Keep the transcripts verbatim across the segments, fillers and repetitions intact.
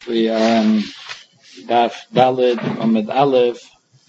We are on Daf Daled Amud Aleph,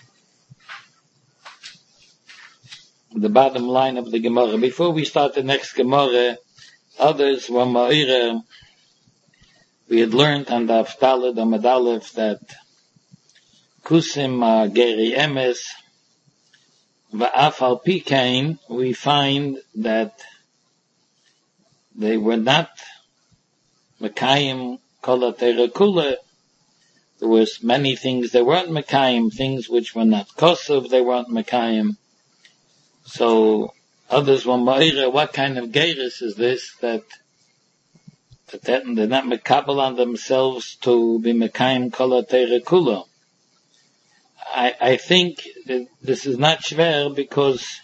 the bottom line of the Gemara. Before we start the next Gemara, others were Ma'ira. We had learned on Daf Daled Amud Aleph that Kusim are Geri Emes, Va'af al Pikain, we find that they were not Mekayim Kol HaTorah Kula. There was many things they weren't Mekayim, things which were not Kosov, they weren't Mekayim. So others were Ma'ira, what kind of Geirus is this that, that they're not Mekabel on themselves to be Mekayim Kol HaTorah Kula? I, I think that this is not schwer because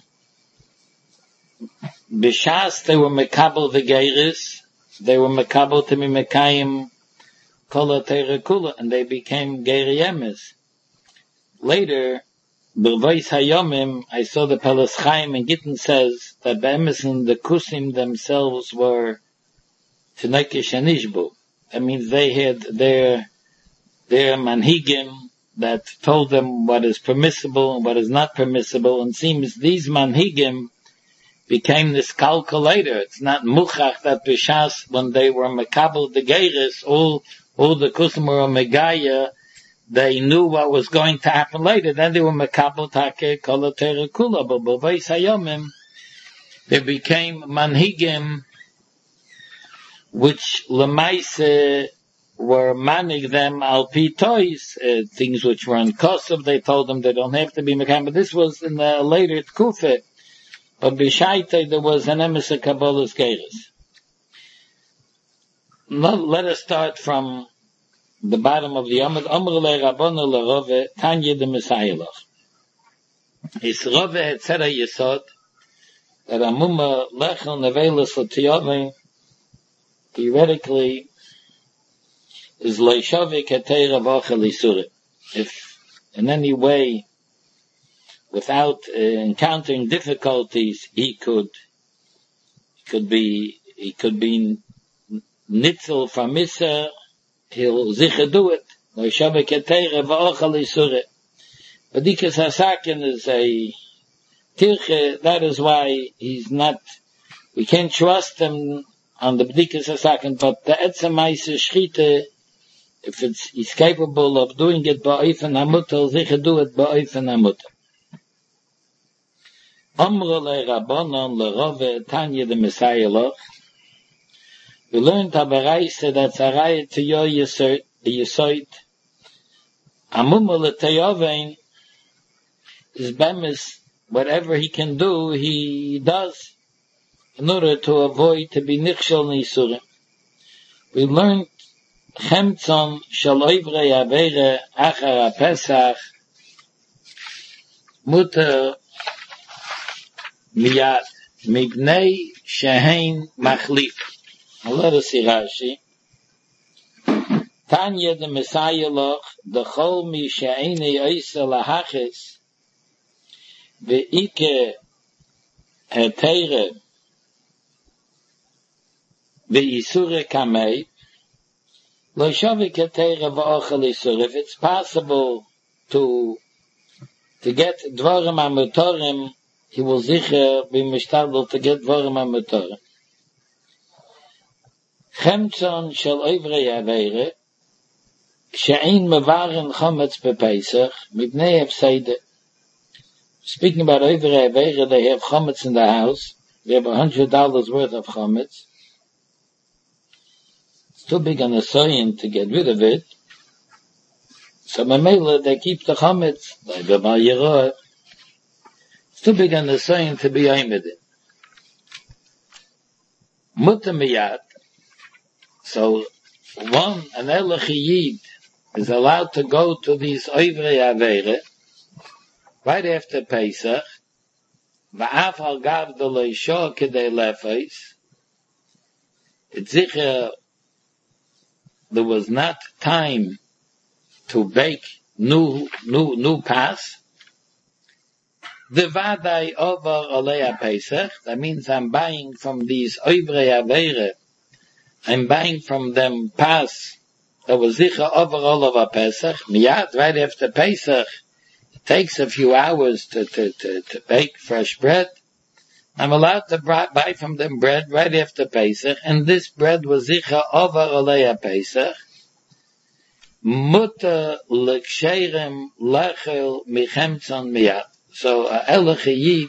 B'Shas they were Mekabel the Geirus, they were Mekabel to be Mekayim Kol HaTorah Kula, and they became Geri Emes. Later, B'Vois Hayomim, I saw the Pelas Chaim and Gittin says that Be'emes and the Kusim themselves were Tnekesh and Ishbu. That means they had their, their manhigim that told them what is permissible and what is not permissible, and seems these manhigim became this calculator. It's not muchach that b'shas when they were mekabel the geiris, all all the kusim were megaya, they knew what was going to happen later. Then they were mekabel take kol HaTorah kula, but b'Vois Hayomim they became manhigim which lemaise were manning them al pi toys, uh, things which were in Kosov. They told them they don't have to be mekayim, but this was in the later Tkufa. But b'shaita there was an emes of Kabbalah's Geiris. Let us start from the bottom of the Amud. Amr le Rabbanu le Rove Tanya de Messiah. His Rove had said a Yesod that Amuma lechel nevelis l'tiyovim theoretically is loishavik hetera v'achel isurim. If in any way, without uh, encountering difficulties, he could, he could be, he could be nitzel from Misa, he'll zicha do it. Loishavik hetera v'achel isurim. B'dikas hasakin is a tirche, that is why he's not, we can't trust him on the b'dikas hasakin, but the etzemaise shchite, if it's, he's capable of doing it ba'ofen hamutal, zicha do it ba'ofen hamutal. Amru le Rabbanon le Rove Tanya de Messiah loch. We learned Abaraisa that's a raya to your Yesoit. Amuma le Teyovein is bemis, whatever he can do, he does in order to avoid to be nichshel nisurim. We learned Chemtzon shel oivrei avere achar ha-Pesach muter miyad mibnei shehein machlif. Now let us see Rashi. Tanya the Messiah loch the chol mi she'eni oisa lahachis ve'ike hetere ve'isure kamei. If it's possible to to get dvarim hamutorim, he will sicher be mishtadel to get dvarim hamutorim. Chemtzon shel oivrei avere she'ein mevaren chometz bepesach mipnei hefseide. Speaking about oivrei avere, they have chometz in the house. They have a hundred dollars worth of chometz. Too big on a soyin to get rid of it. So Mamela, they keep the chametz. It's too big on the soyin to be aimed in. Mutter miyat. So one, an elachiyid, is allowed to go to these oivrei avere right after Pesach. Va'af al gav de leisho kedei lefeis. It's sicher there was not time to bake new, new, new pas. The vadai over alei Pesach. That means I'm buying from these oivrei avere. I'm buying from them pas that was zicha over all of a Pesach. Miyad, right after Pesach, it takes a few hours to, to, to, to bake fresh bread. I'm allowed to buy from them bread right after Pesach, and this bread was zicha over olei Pesach. Mutter l'ksherem lechel michemtzon miyad. So a Elach Yid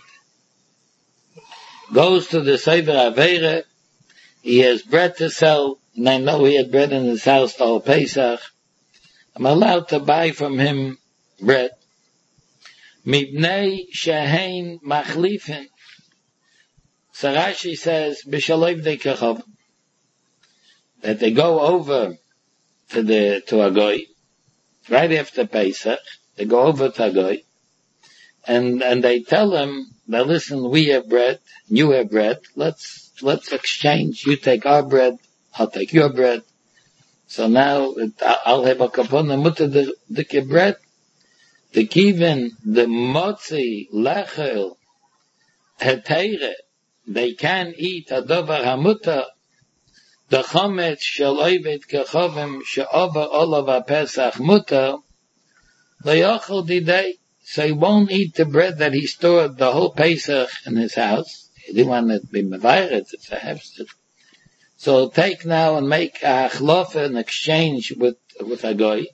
goes to the Sefer Avera. He has bread to sell, and I know he had bread in his house the whole Pesach. I'm allowed to buy from him bread. Mibnei shehein machlifin. So Rashi says, b'shalev de kechov, that they go over to the, to a goy, right after Pesach, they go over to a goy, and, and they tell him, now listen, we have bread, you have bread, let's, let's exchange, you take our bread, I'll take your bread. So now, I'll have a kapona mutter the, the bread, the kivin, the motzi, lechel, heteire, they can eat a dover hamuta, the chometz shel oived kechovim she'over olav ha-pesach muta, le'yochel didei. So he won't eat the bread that he stored the whole Pesach in his house. He didn't want it to be mevayret, it's a hefsed. So take now and make a achlofa, an exchange with, with a goy.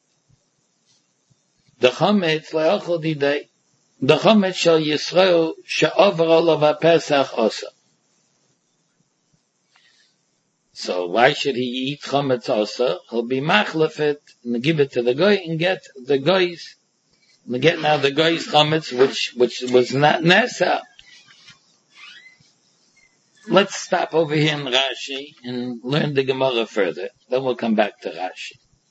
The chometz le'yochel didei. The chometz shel Yisrael she'over olav ha-pesach osa. So why should he eat chometz also? He'll be machlefet and give it to the goy and get the goy's, and get now the goy's chometz, which, which was not nesa. Let's stop over here in Rashi and learn the Gemara further. Then we'll come back to Rashi.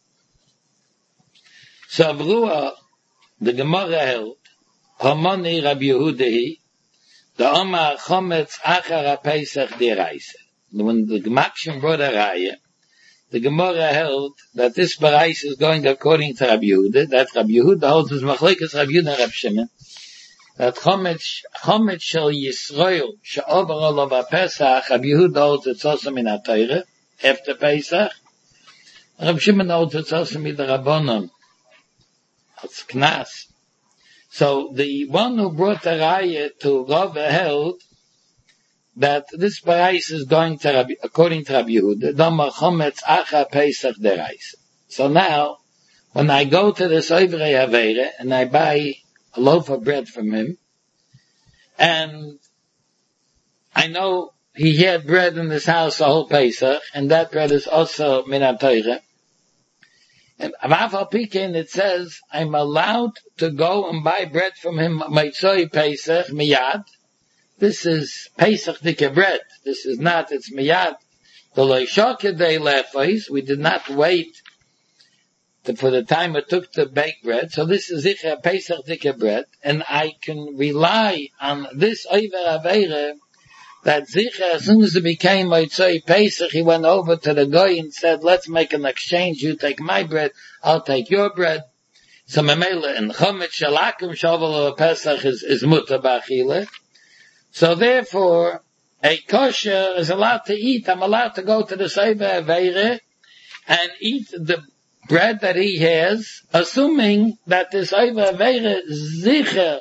So Avrua, the Gemara held, Hamani Rabbi Yehudahi, the Omar chometz achar ha-pesach diraisa. When the Gemakshim brought a raya, the Gemara held that this barais is going according to Rabbi Yehuda, that Rabbi Yehuda holds his machlekes Rabbi Yehuda and Rabbi Shimon, that chometz, chometz shel Yisrael, she'over olav ha-pesach, Rabbi Yehuda holds it's also min ha-Torah, after Pesach, Rabbi Shimon holds it's also min the Rabbanon, it's Knas. So the one who brought the raya to Rava held that this barais is going to Rabbi, according to Rabbi Yehuda, Dama chometz acha pesach deraisa. So now, when I go to the Sefer Avera and I buy a loaf of bread from him, and I know he had bread in his house the whole Pesach, and that bread is also min ha-Torah, and Avafal Pikin, it says, I'm allowed to go and buy bread from him, Meitzoi Pesach, miyad. This is Pesach dike bread. This is not, it's miyad. The loishakadei lefais, we did not wait to, for the time it took to bake bread. So this is zicha Pesach dike bread, and I can rely on this Oiver Aveire, that zicha, as soon as it became Motzei Pesach, he went over to the goy and said, let's make an exchange, you take my bread, I'll take your bread. So memela, and chometz shalakim shovel Pesach is, is muta b'achile. So therefore, a kosher is allowed to eat. I'm allowed to go to the Sefer Avera and eat the bread that he has, assuming that the Sefer Avera zicher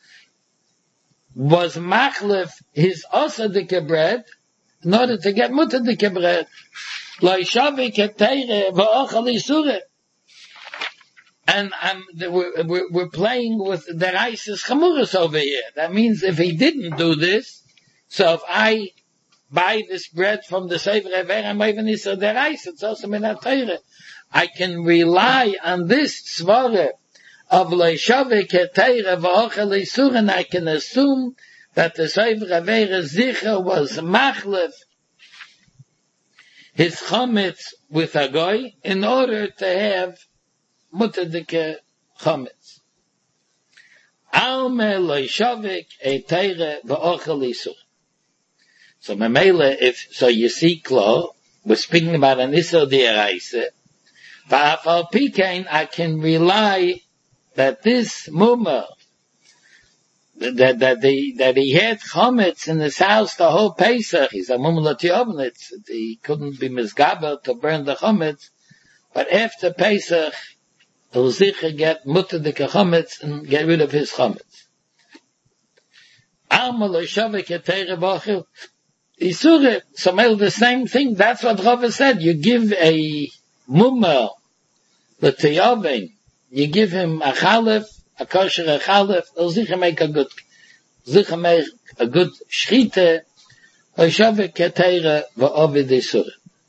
was machlef his osadike bread in order to get mutadike bread. Lo ishavi keteire v'ochal isure. And I'm, we're, we're, we're playing with the Reises Chamuras over here. That means if he didn't do this, so if I buy this bread from the Sefer Avera, I'm even Isser the Reis, it's also min ha-Torah. I can rely on this svara of Leishave Keteira v'ochel Isur, and I can assume that the Sefer Avera Zicha was machlef his chometz with a goy in order to have mutadike chometz. Alme loishavik eteire v'ochel isur. So memele, if so, you see, Klo, we're speaking about an isur diaraisa. V'afal pikein, I can rely that this mumah, that that the that he had chometz in his house the whole Pesach. He's a mumah l'tiyovnitz. He couldn't be misgaber to burn the chometz. But after Pesach, he'll sicher get mutter the chametz and get rid of his chametz. Alma lo shavek etere bachil. Isure, so the same thing. That's what Rava said. You give a mummer, the teyavin, you give him a chalef, a kosher a chalef, he'll sicher make a good, sicher make a good shchite, lo shavek etere va'ovid isure.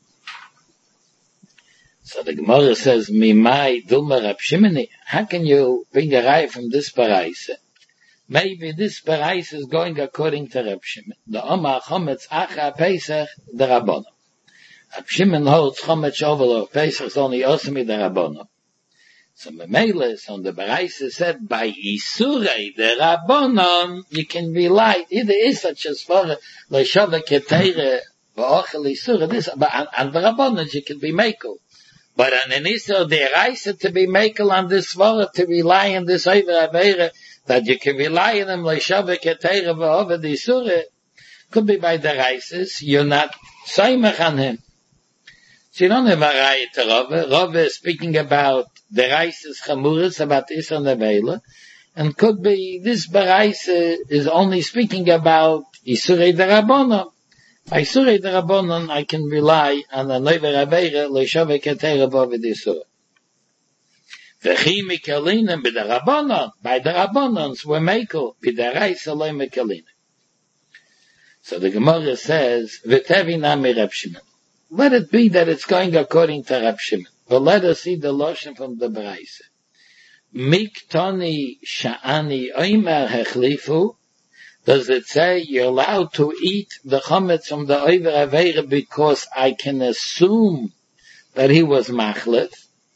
So the Gemara says, Mimai Dulma Rab Shimoni, how can you bring a raya from this paraisa? Maybe this paraisa is going according to Rab Shimon. The Omar Chometz Acha Pesach, the Rabbono. Rab Shimon holds Chometz over Pesach is only Osami the Rabbono. So Memelis on the paraisa said, by Isurei the Rabbonon, you can rely, either is such as for Leishava Keteire, V'ochel Isurei, this, but on the Rabbonon you can be Mekel. But on an Isur, the Reise to be makel on this Svara, to rely on this Eiver Aveira, that you can rely on them, Leishavik Eteira V'Ovad Isur, could be by the Reises, you're not Saimach on him. So you don't have a Raya to Rava. Rava is speaking about the Reises Chamuris, about Isur Nevela, and could be, this Bereise is only speaking about Isurei the Rabbono. By Surei the Rabbonon, I can rely on the Neuver Aveira, Leishavik Eteira V'Ovad Isur. V'chi Mikelinem by the Rabbonon, by the Rabbonons, we're Mekel, by the Reis Eloi Mikelinem. So the Gemara says, V'tevi Nami Rab Shimon. Let it be that it's going according to Rab Shimon. But let us see the Loshen from the Bereise. Miktoni Sha'ani Oimer Hechlifu. Does it say you're allowed to eat the chametz from the Oiver Aveira because I can assume that he was machlef?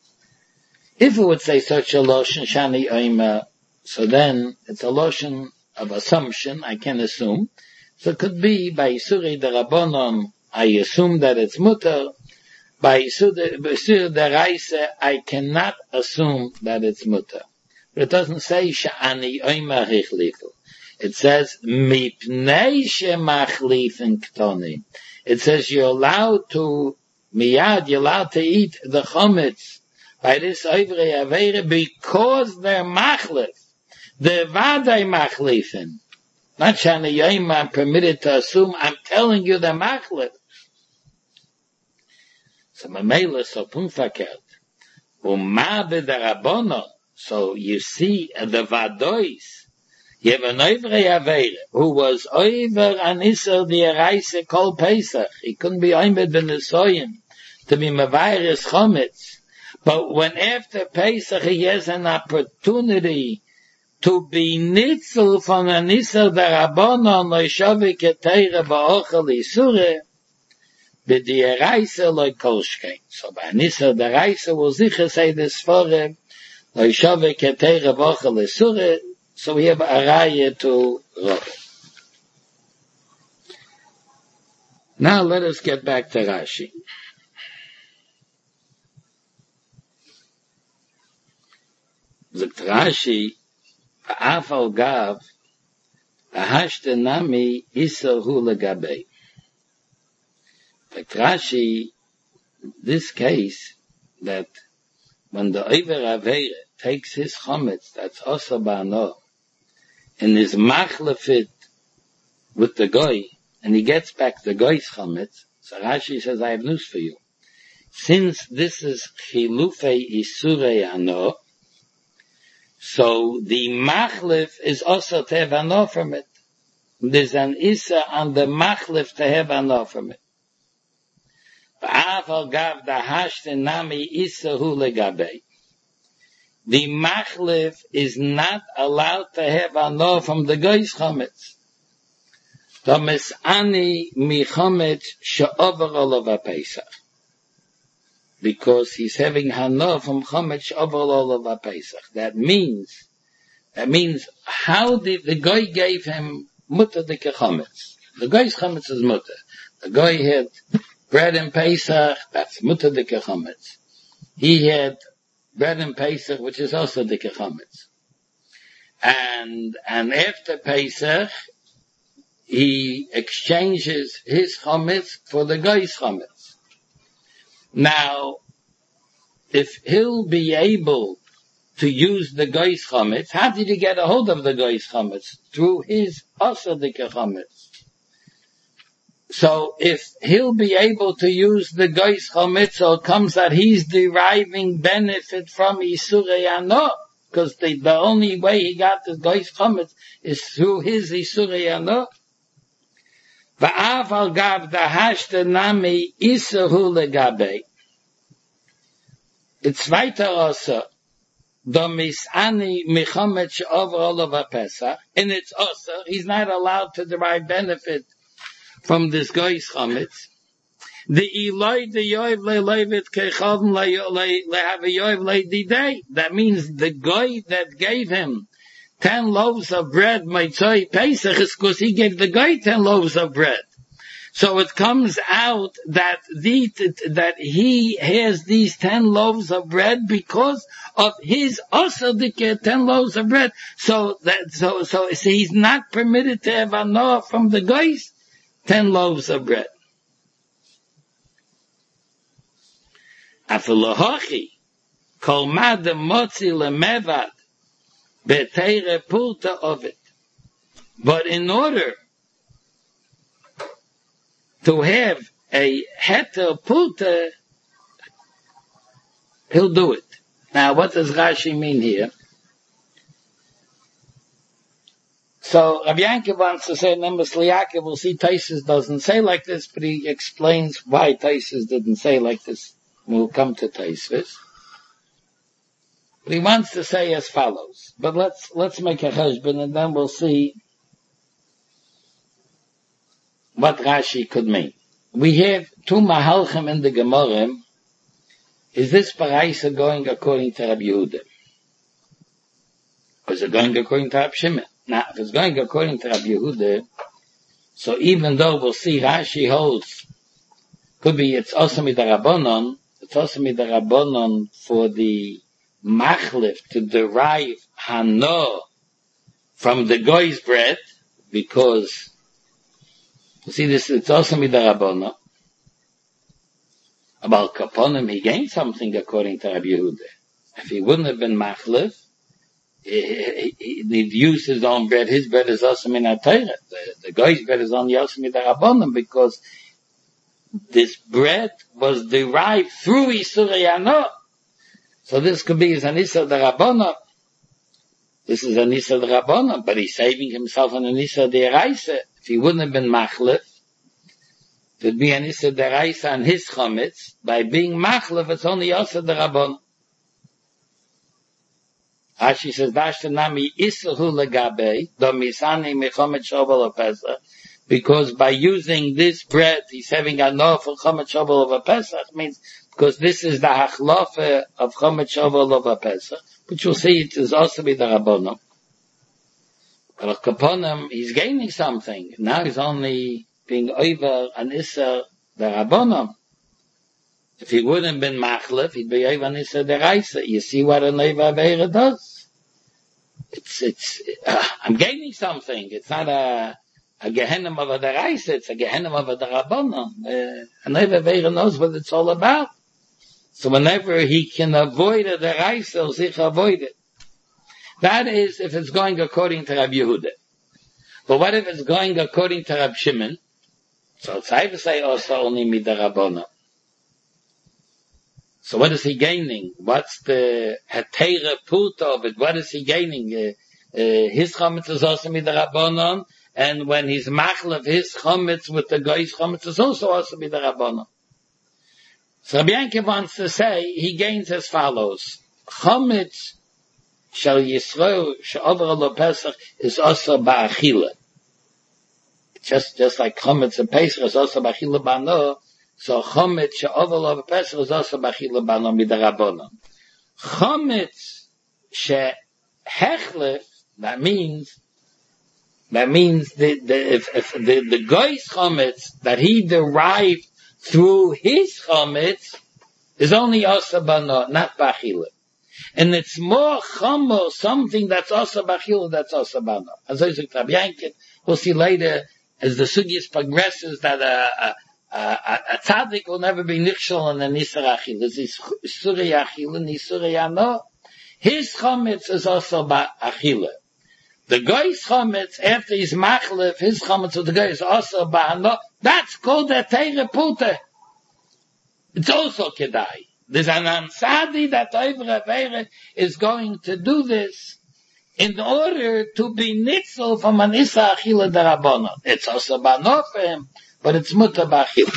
If it would say such a lotion, shani oimer, so then it's a lotion of assumption, I can assume. So it could be by Isuri the Rabbonon, I assume that it's mutter. By Isuri the Reise, I cannot assume that it's mutter. But it doesn't say shani oimer hichlifu. It says, Mipnei shemachlifin ktoni. It says you're allowed to, miyad, you're allowed to eat the chometz by this oivrei aveira because they're machlif. They're vadai machlifin. Not shani yoim, I'm permitted to assume, I'm telling you they're machlif. So mamela so punfakert. Uma b'darabono. So you see the vadois. You have an Oivrei Aveira, who was over an Isser the Reise Kol Pesach. He couldn't be Oimed ben Nesoyim to be Mavairis Chometz. But when after Pesach he has an opportunity to be Nitzel from an Isser the Rabbonon Leishavik Eteira Ba'ochel Isure, B'di Reise Loi Kolshkein. So by an Isser the Reise will sicher say this for him, Leishavik Eteira Ba'ochel Isure. So we have a raya to Rava. Now let us get back to Rashi. Zegt Rashi, V'afal gav, V'hashte nami iser hu legabei. Zegt Rashi, this case, that when the Oiver Aveira takes his chometz, that's also ba'ano, and is machlefit with the goy, and he gets back the goy's chametz, so Rashi says, I have news for you. Since this is chilufei isurei ano, so the machlef is also to have ano from it. There's an isa on the machlef to have ano from it. V'afal gav dahashte nami isa hu legabei. The machlef is not allowed to have ano from the goy's chometz. Thomas ani mi chometz she'over olav Pesach, because he's having ano from chometz she'over olav Pesach. That means, that means, how did the goy gave him mutter de chometz? The goy's chometz is mutter. The goy had bread and Pesach, that's mutter de chometz. He had bread and Pesach, which is also the chometz. And, and after Pesach, he exchanges his chometz for the goy's chometz. Now, if he'll be able to use the Goy's Chametz, how did he get a hold of the Goy's Chametz? Through his Asadika Chametz. So if he'll be able to use the Goy's Chametz, so it comes that he's deriving benefit from Isurei Ano, because the, the only way he got the Goy's Chametz is through his Isurei Ano. Va'af al gav dahashta nami isahu legabe. It's weiter also. Domis ani michamet she'over olav Pesach. And it's also, he's not allowed to derive benefit from this guy's chametz. The Eloi the Yoiv le'levit kechavim le'hav Yoiv le'didei. That means the guy that gave him ten loaves of bread, Maitzoi Pesach, is because he gave the guy ten loaves of bread. So it comes out that the, that he has these ten loaves of bread because of his asadik ten loaves of bread. So that, so, so, so he's not permitted to have anoah from the guys ten loaves of bread. Afilahachi, kol madam motzi lemevad, beteire pulta of it. But in order to have a heter pulta, he'll do it. Now, what does Rashi mean here? So, Rabbi Yankov wants to say, Nemes Liyakiv, we'll see Taisus doesn't say like this, but he explains why Taisus didn't say like this. We'll come to Taisus. But he wants to say as follows. But let's, let's make a cheshbon and then we'll see what Rashi could mean. We have two mahalchim in the Gemara. Is this paraisa going according to Rabbi Yehuda? Or is it going according to Rabbi Shimon? Now, if it's going according to Rabbi Yehuda, so even though we'll see Rashi holds, could be it's also midarabonon, it's also midarabonon for the machlif to derive hano from the goy's bread, because you see this, it's also midarabonon. About kaponim, he gained something according to Rabbi Yehuda. If he wouldn't have been machlif, He, he, he'd use his own bread. His bread is also min ha-Torah. The, the guy's bread is only also min ha-Rabbanim, because this bread was derived through Isurei Ano. So this could be an Isur d'Rabbanan. This is an Isur d'Rabbanan, but he's saving himself an Isur d'Oraisa. If he wouldn't have been machlif, it would be an Isur d'Oraisa on his chametz. By being machlif, it's only also d'Rabbanan. Rashi says, Dashtanami isahu legabe, domisani mechomet shovel Pesach, because by using this bread, he's having a no for chomet shovel of a Pesach, means, because this is the hachlafe of chomet shovel of a Pesach, which you'll see it is also with the Rabbanim. But Kaponim, he's gaining something. Now he's only being over an Isser the Rabbanim. If he wouldn't have been machlef, he'd be over an Isser the Raisa. You see what a Neiva Aveira does? It's, it's, uh, I'm gaining something. It's not a, a Gehenim of a Deraisa, it's a Gehenim of a Derabanan. Uh, and Neiva Aveira knows what it's all about. So whenever he can avoid a Deraisa, he'll sich avoid it. That is if it's going according to Rabbi Yehuda. But what if it's going according to Rabbi Shimon? So it's I would say also only Midarabana. So what is he gaining? What's the Hatera Puta of it? What is he gaining? Uh, uh, his chametz is also Midarabana, and when he's machlef his chametz with the guy's chametz is also also Midarabana. So Rabbi Yankov wants to say he gains as follows: chametz Shal Yisrael she'over lo Pesach is also ba'achila. Just just like chametz and Pesach is also ba'achila b'ano, so chametz she'over lo Pesach is also ba'achila b'ano midarabonon. Chametz she'hechlef, that means that means the the if, if the the guy's chametz that he derived through his chametz is only also b'ano, not ba'achila. And it's more chamo, something that's also bachil, that's also bano. As I said, we'll see later, as the sugyas progresses, that a, Uh, a, a tzaddik will never be nichshol in the Nisar Achila. It's Isurei Achila and Isurei Ano. His chometz is also ba Achila. The guy's chometz, after he's machlef, his chometz of the guy is also ba Ano. That's called a teire pute. It's also kedai. There's an ansadi that Oivre Avere is going to do this in order to be nitzel from an Issa Achila Darabonon. It's also ba Ano for him. But it's mutter b'achila.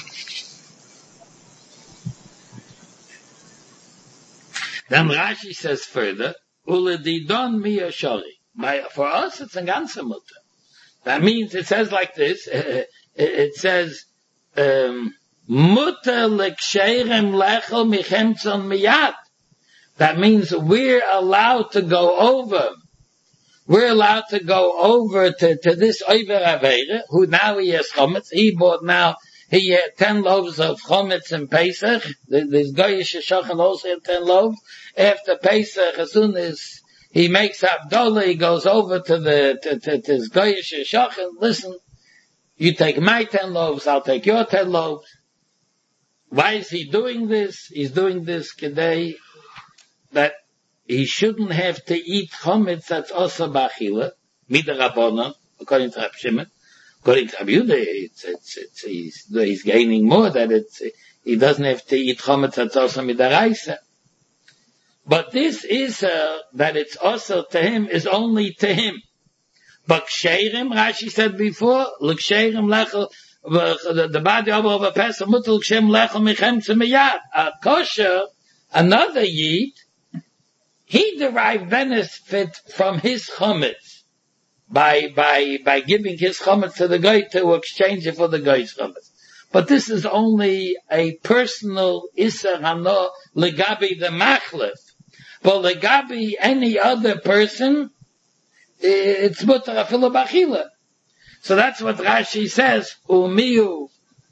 Then Rashi says further, uledidon mi yoshori. For us, it's a ganze mutter. That means it says like this. Uh, it says, um, mutter leksheirem lechel michemtzon miyad. That means we're allowed to go over. We're allowed to go over to, to this Oiver Aveire, who now he has chometz. He bought now, he had ten loaves of chometz in Pesach. This Goyish Shochan also had ten loaves. After Pesach, as soon as he makes Abdullah, he goes over to the, to, to, to his Goyish Shochan. Listen, you take my ten loaves, I'll take your ten loaves. Why is he doing this? He's doing this today that he shouldn't have to eat chometz that's also b'achila, midarabonon, according to Rab Shimon. According to Rab Yehuda, it's, it's, it's, he's, he's gaining more that it's, he doesn't have to eat chometz that's also midaraisa. But this is, uh, that it's also to him, is only to him. But ksherim, Rashi said before, l'ksherim lechel, the, the body of a pesach, mutal kshem lechel michem tzemiyad. A kosher, another yid, he derived benefit from his chometz by, by, by giving his chometz to the guy to exchange it for the guy's chometz. But this is only a personal Isser Hano legabi the machlef. But legabi any other person, it's mutar afilu b'achila. So that's what Rashi says, umiyu,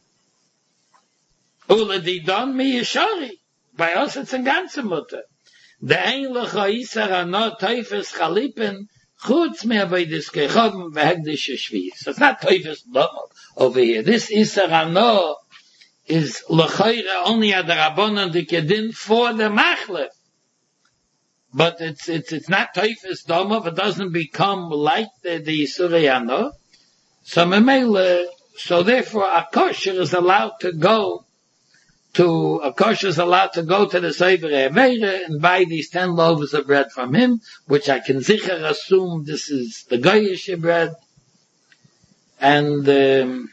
uledidon mi yishari. By us it's a ganze mutar. The Einlecha Isar Ano Teufels Chalipen Chutz me Avodas Kechavim V'Hekdesh Shvius. So it's not Teufels Domo over here. This Isar Ano is L'choira only at the Rabbanon Dikedin for the Machlef. But it's, it's, it's not Teufels Domo, it doesn't become like the, the Isurei Ano. So Memele, so therefore a kosher is allowed to go to, a kosher is allowed to go to the Oivre Aveire and buy these ten loaves of bread from him, which I can sicher assume this is the Goyish bread, and, um,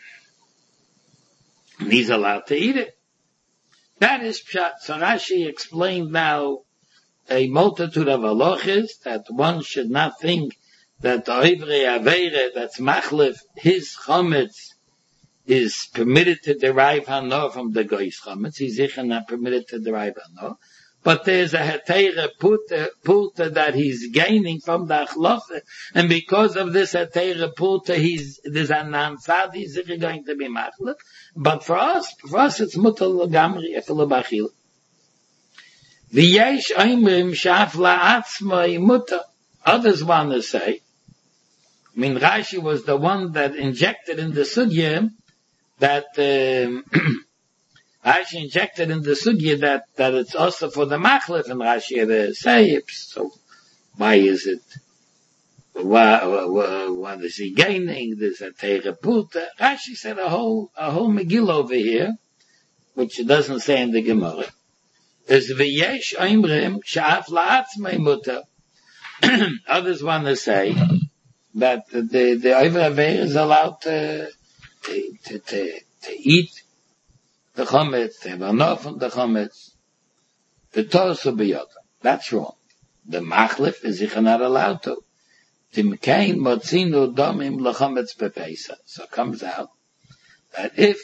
he's allowed to eat it. That is Pshat. So Rashi explained now a multitude of halachas that one should not think that the Oivre Aveire, that's machlef, his chometz, is permitted to derive hano from the goy's chometz. He's sicher not permitted to derive hano. But there's a heteira pulta, pulta that he's gaining from the achlacha. And because of this heteira pulta, he's, there's a nansad, he's sicher going to be machlef. But for us, for us it's mutal gamri efelo bachil. V'yesh oimrim shaf la'atzmai muta. Others want to say, I mean, Rashi was the one that injected in the sugya that, um, Rashi injected in the sugya that, that it's also for the machlef, and Rashi had a say, so why is it, why, why, what is he gaining? There's a teirepulta. Rashi said a whole, a whole Megillah over here, which it doesn't say in the Gemara, is v'yesh oimrim sha'af la'atzmei muta. Others want to say that the, the Oivre Aveire is allowed to, to, to, to, to eat the chometz, to have enough of the chometz, the tosu b'yodam. That's wrong. The machlef is sicher not allowed to. Timkein motzinu domim lechometz bepesa. So it comes out that if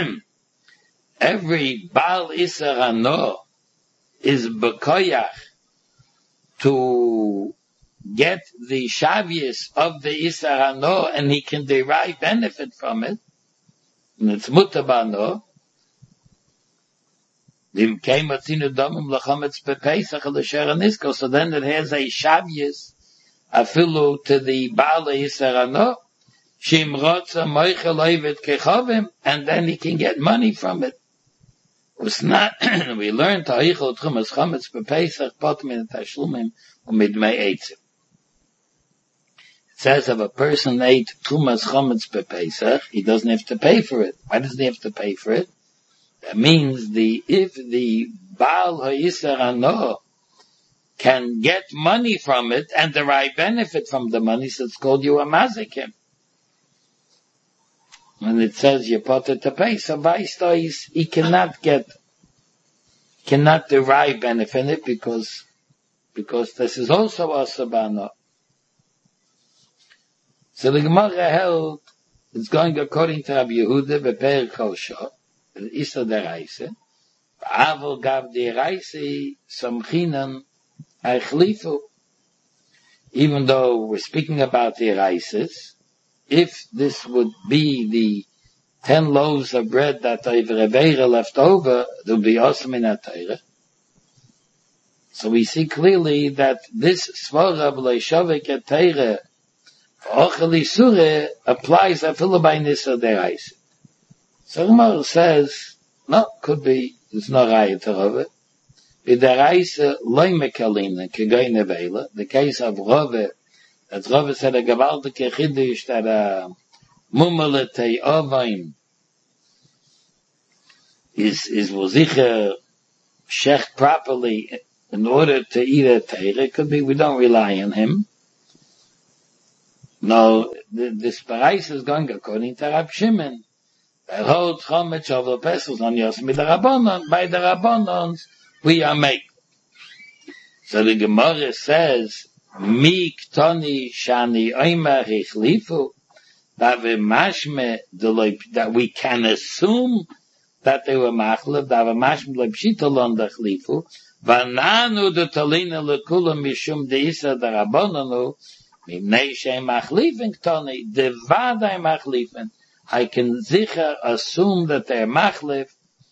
every Baal Isser Hano is bekoyach to get the shavius of the Isser Hano and he can derive benefit from it, and it's mutar b'ano, so then it has a shavius afilu to the Baal Isser Hano, Shimrotza moichel oivet kechavim, and then he can get money from it. Was not, we learned ta'ichel tchumas chametz bepesach potem in tashlumim umidmei eitzim. It says if a person ate tchumas chametz bepesach, he doesn't have to pay for it. Why doesn't he have to pay for it? That means the, if the Baal ha'yisar hanoah can get money from it and derive benefit from the money, so it's called you a mazikim. When it says you put it to pay, so Vaistais, he cannot get, cannot derive benefit from it because, because this is also a sabana. So the Gemara held, it's going according to Rabbi Yehuda, Beper Kosha, the Isa deraise, Avol gav deraise, Samchinan, Eichlifu. Even though we're speaking about deraises, if this would be the ten loaves of bread that Ivreveira left over, it would be awesome in that Torah. So we see clearly that this Svara B'leishavik et Torah Ochel Isure applies a fill by Nisa Deraisa. So Gemara says, no, could be, there's no Raya over it. With Deraisa Loi Mekalina Kegoi Nevela, the case of Rove, that Rove said a gewaltige Chiddush that a Mummelete Ovaim is, is Wozicher shecht properly in order to eat a Teire. It could be we don't rely on him. No, the, this Parais is going according to Rab Shimon. The whole Chometz of the Pesach on Yosmi the Rabbanon, by the Rabbanons, we are made. So the Gemara says, Mi ktoni shani oimer hichlifu, that we mashme, that we can assume that they were machlef, that we mashme lepshitalon dachlifu, vananu de talina lekulam mishum deisa de rabbananu, mimnei shem machlifin ktoni, de vadai machlifin. I can sicher assume that they're machlef.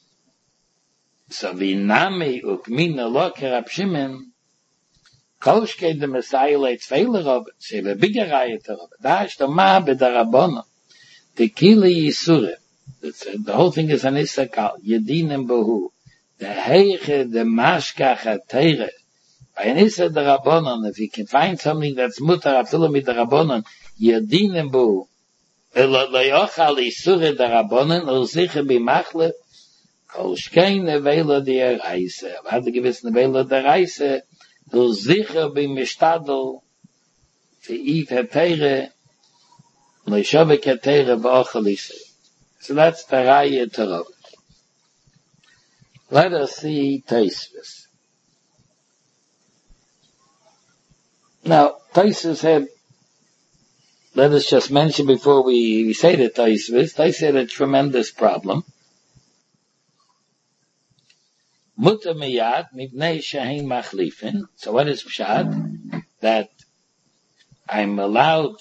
So vinami ukmina loker Rab Shimon, Kolshke the Messiah leits feiler of it, she a bigger rayet of it. Da ist der Ma b'darabona. The kili yisure. The whole thing is an isakal. Yedinem bohu. The heiche, the mashkach ha-teire. By an isa darabonon, if you can find something that's mutar afilu mit darabonon, yedinem bohu. Elo leyochal yisure darabonon, ul sicher b'machle, Kolshke nevela der reise. Warte gewiss nevela der reise, Du sicher bin mishtadel to eat her teire, leishavik her teire ba'ochalise. So that's the raya terov. Let us see Tosfos. Now, Tosfos had, let us just mention before we, we say the Tosfos, they had a tremendous problem. Mutter miyad mipnei shehin machlifin. So what is pshat? That I'm allowed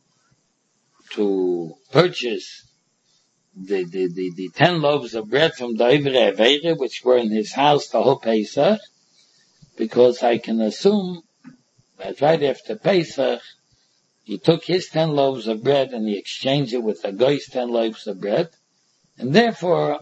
to purchase the, the, the, the ten loaves of bread from the Ivre Aveire, which were in his house the whole Pesach, because I can assume that right after Pesach, he took his ten loaves of bread and he exchanged it with a guy's ten loaves of bread, and therefore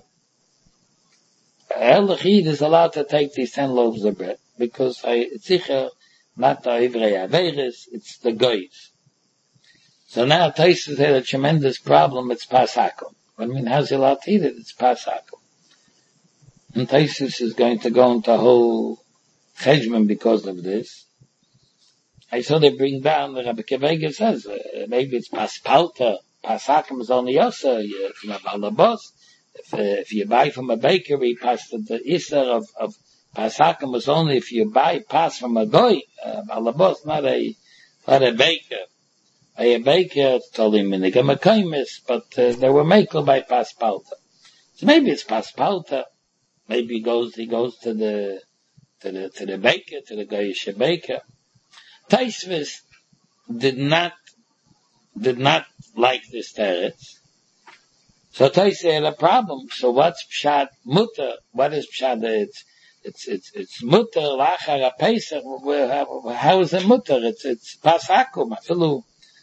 El Chid is allowed to take these ten loaves of bread, because I, it's sicher, not the Ivrei Averis, it's the Goyis. So now Tosfos had a tremendous problem, it's Pasakum. I mean, how's he allowed to eat it? It's Pasakum. And Tosfos is going to go into a whole cheshbon because of this. I saw they bring down, the Rabbi Kevega says, uh, maybe it's Paspalta, Pasakum is only Yosa, from a Balabos. If, uh, if you buy from a bakery, pass the, the Isser of, of Pasakim is only if you buy pass from a goy, uh, alabos, not a, not a baker. A baker told him in the Gamakaimis, but uh, they were makel by Paspalta. So maybe it's Paspalta. Maybe he goes, he goes to the, to the, to the baker, to the goyish baker. Tosfos did not, did not like this teretz. So Tosfos had a problem. So what's pshat mutter? What is pshat? It's it's it's it's mutter lachar a pesach. How is it mutter? It's it's pasakum. Afilu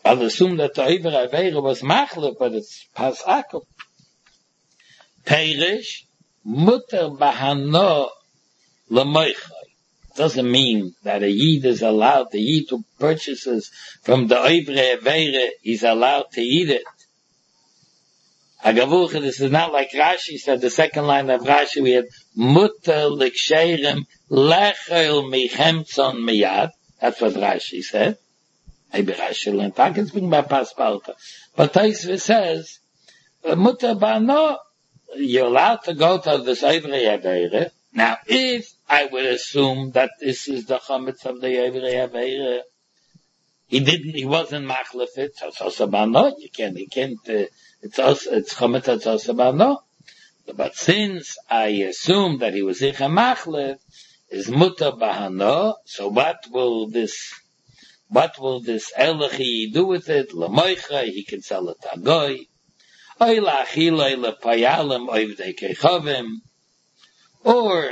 I'll assume that the Oiver Aveira was Machlef, but it's Pas Akum. Perish, Mutter Bahano L'moichai. Doesn't mean that a Yid is allowed, the Yid who purchases from the Oiver Aveira is allowed to eat it. Agavucha, this is not like Rashi said, the second line of Rashi, we had Mutter L'ksherem Lechel Michemtzon Miyad. That's what Rashi said. Maybe Rashi learned that. It's speaking about Paspalta. But Taisva says, Mutter Bano, you're allowed to go to this Oivrei Aveira. Now, if I would assume that this is the Chometz of the Oivrei Aveira, he didn't, he wasn't Machlef it, so it's also Bano. You can't, you can't, uh, it's also, it's Chometz, it's also Bano. But since I assume that he was Icha Machlef, is Mutter Bahano, so what will this, what will this Elechi do with it? L'moicha, he can sell it to Goy. Oy la'achiloi le'payalim oivdei kechovim. Or,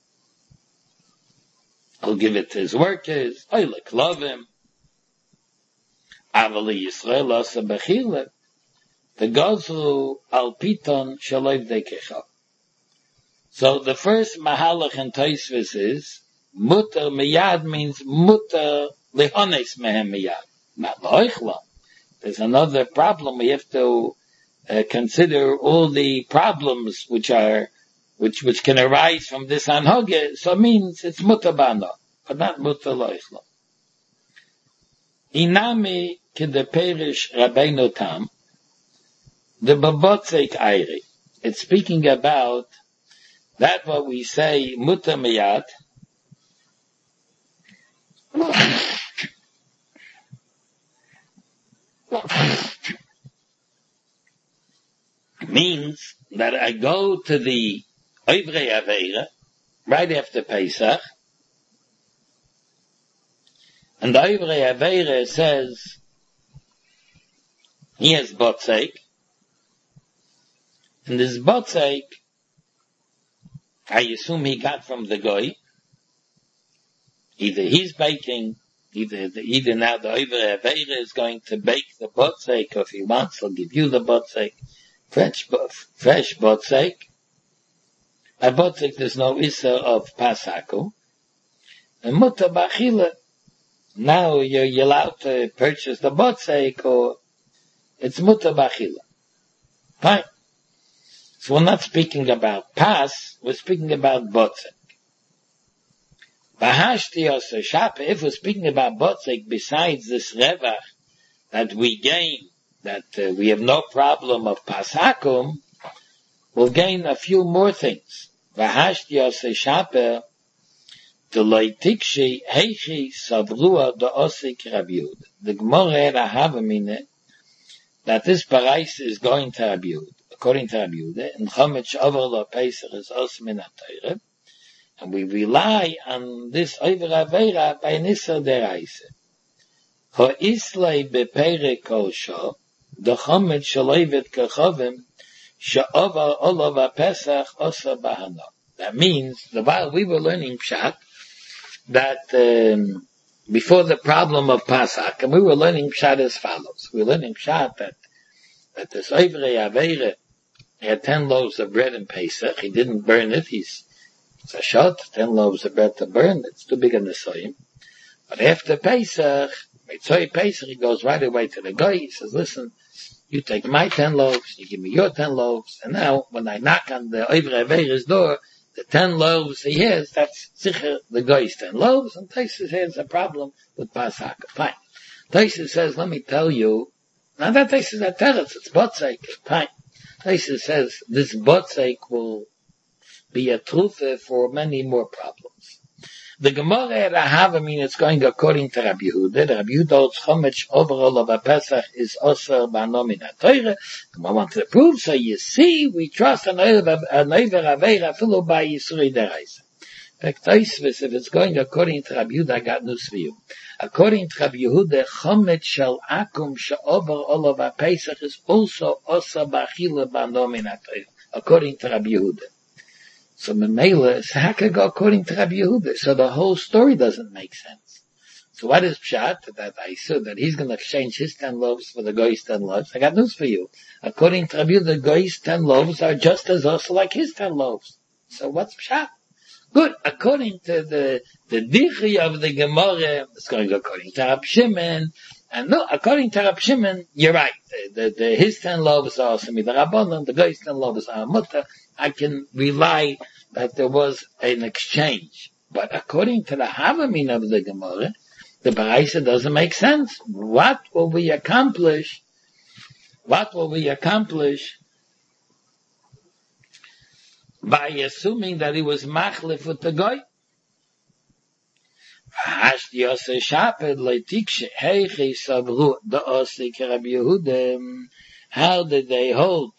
he'll give it to his workers. Oy le'klovim. Avali Yisrael asa bechile. The gozlu al piton shel oivdei kechovim. So the first mahalach in Tosfos is, mutter miyad means mutter lehones mehem miyad, not loichla. There's another problem. We have to uh, consider all the problems which are, which, which can arise from this anhoge. So it means it's mutter bano, but not mutter loichla. Inami kede perish Rabbeinu Tam, the babotzeik ayri. It's speaking about that what we say, mutter miyad, means that I go to the Oivrei Aveira right after Pesach, and the Oivrei Aveira says, he has botzeik, and this botzeik, I assume he got from the Goy. Either he's baking, either the, either now the Oivrei Aveira is going to bake the botzeik, or if he wants, he'll give you the botzeik, fresh, fresh botzeik. By botzeik, there's no issa of pasaku. And mutter bachila, now you're, you're allowed to purchase the botzeik, or it's mutter bachila. Fine. So we're not speaking about pas, we're speaking about botzeik. Bahashti also shape, if we're speaking about botzeik, besides this revach that we gain, that uh, we have no problem of pasakum, we'll gain a few more things. Bahashti also shape, to loitikshi heichi savrua do osik rabiud. The Gemara had a havamine that this parais is going to rabiud. According to Rabbi Yehuda, and Chometz over lo Pesach is also min ha-Torah, and we rely on this Oiver Aveira by Nisar Deraisa. Ho islay beperek kol sho, the Chometz shel oivet kechovim, she'over olav ha-Pesach osa bahano. That means, the while we were learning Pshat, that um, before the problem of Pesach, and we were learning Pshat as follows. We were learning Pshat that, that this Oiver Aveira, he had ten loaves of bread in Pesach. He didn't burn it. He's, it's a shot, ten loaves of bread to burn. It's too big on the soyim. But after Pesach, Mitzvah Pesach, he goes right away to the guy. He says, listen, you take my ten loaves, you give me your ten loaves, and now when I knock on the Oivrei Aveira's door, the ten loaves he has, that's sicher the guy's ten loaves, and Tosfos has a problem with Pasaka. Fine. Tosfos says, let me tell you, now that Tosfos is a teretz, it's botzeik. Fine. Tosfos says this botzeik will be a truth for many more problems. The Gemara at Ahava mean it's going according to Rabbi Yehuda. Rabbi Yehuda holds Chometz overall of a Pesach is also bano min ha-Torah. Gemara wanted to prove, so you see, we trust an Oiver Aveira filu by Yisrei Deraisa. In fact, Tosfos, if it's going according to Rabbi Yehuda, I got news for you. According to Rabbi Yehuda, Chometz shel akum she'over all of a Pesach is also osa b'achila bano min ha-Torah. According to Rabbi Yehuda. So Memela, so how can it go according to Rabbi Yehuda? So the whole story doesn't make sense. So what is pshat? That I said that he's going to exchange his ten loaves for the goy's ten loaves. I got news for you. According to Rabbi, the goy's ten loaves are just as also like his ten loaves. So what's pshat? Good. According to the the dichi of the Gemara, it's going according to Rab Shimon. And no, according to Rab Shimon, you're right. The, the, the, his ten loaves are also the Rabbanon, the goy's ten loaves are mutter. I can rely that there was an exchange. But according to the Havamin of the Gemara, the Baraisa doesn't make sense. What will we accomplish? What will we accomplish by assuming that he was machlif with the goy? How did they hold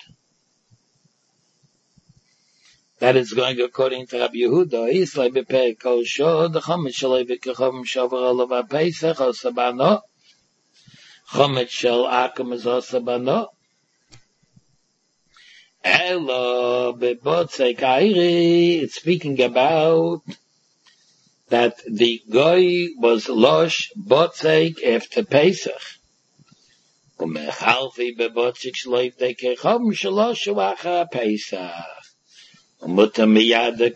that it's going according to Rabbi Yehuda? Is like beper kol shod the chomet shaloi v'kechom shavar olav ha'peisach osabano chomet shel akum is osabano elo bebotzei kairi. It's speaking about that the goy was losh botzei after Pesach. Umechalfi bebotzei shaloi v'kechom shalosh u'achar Pesach. That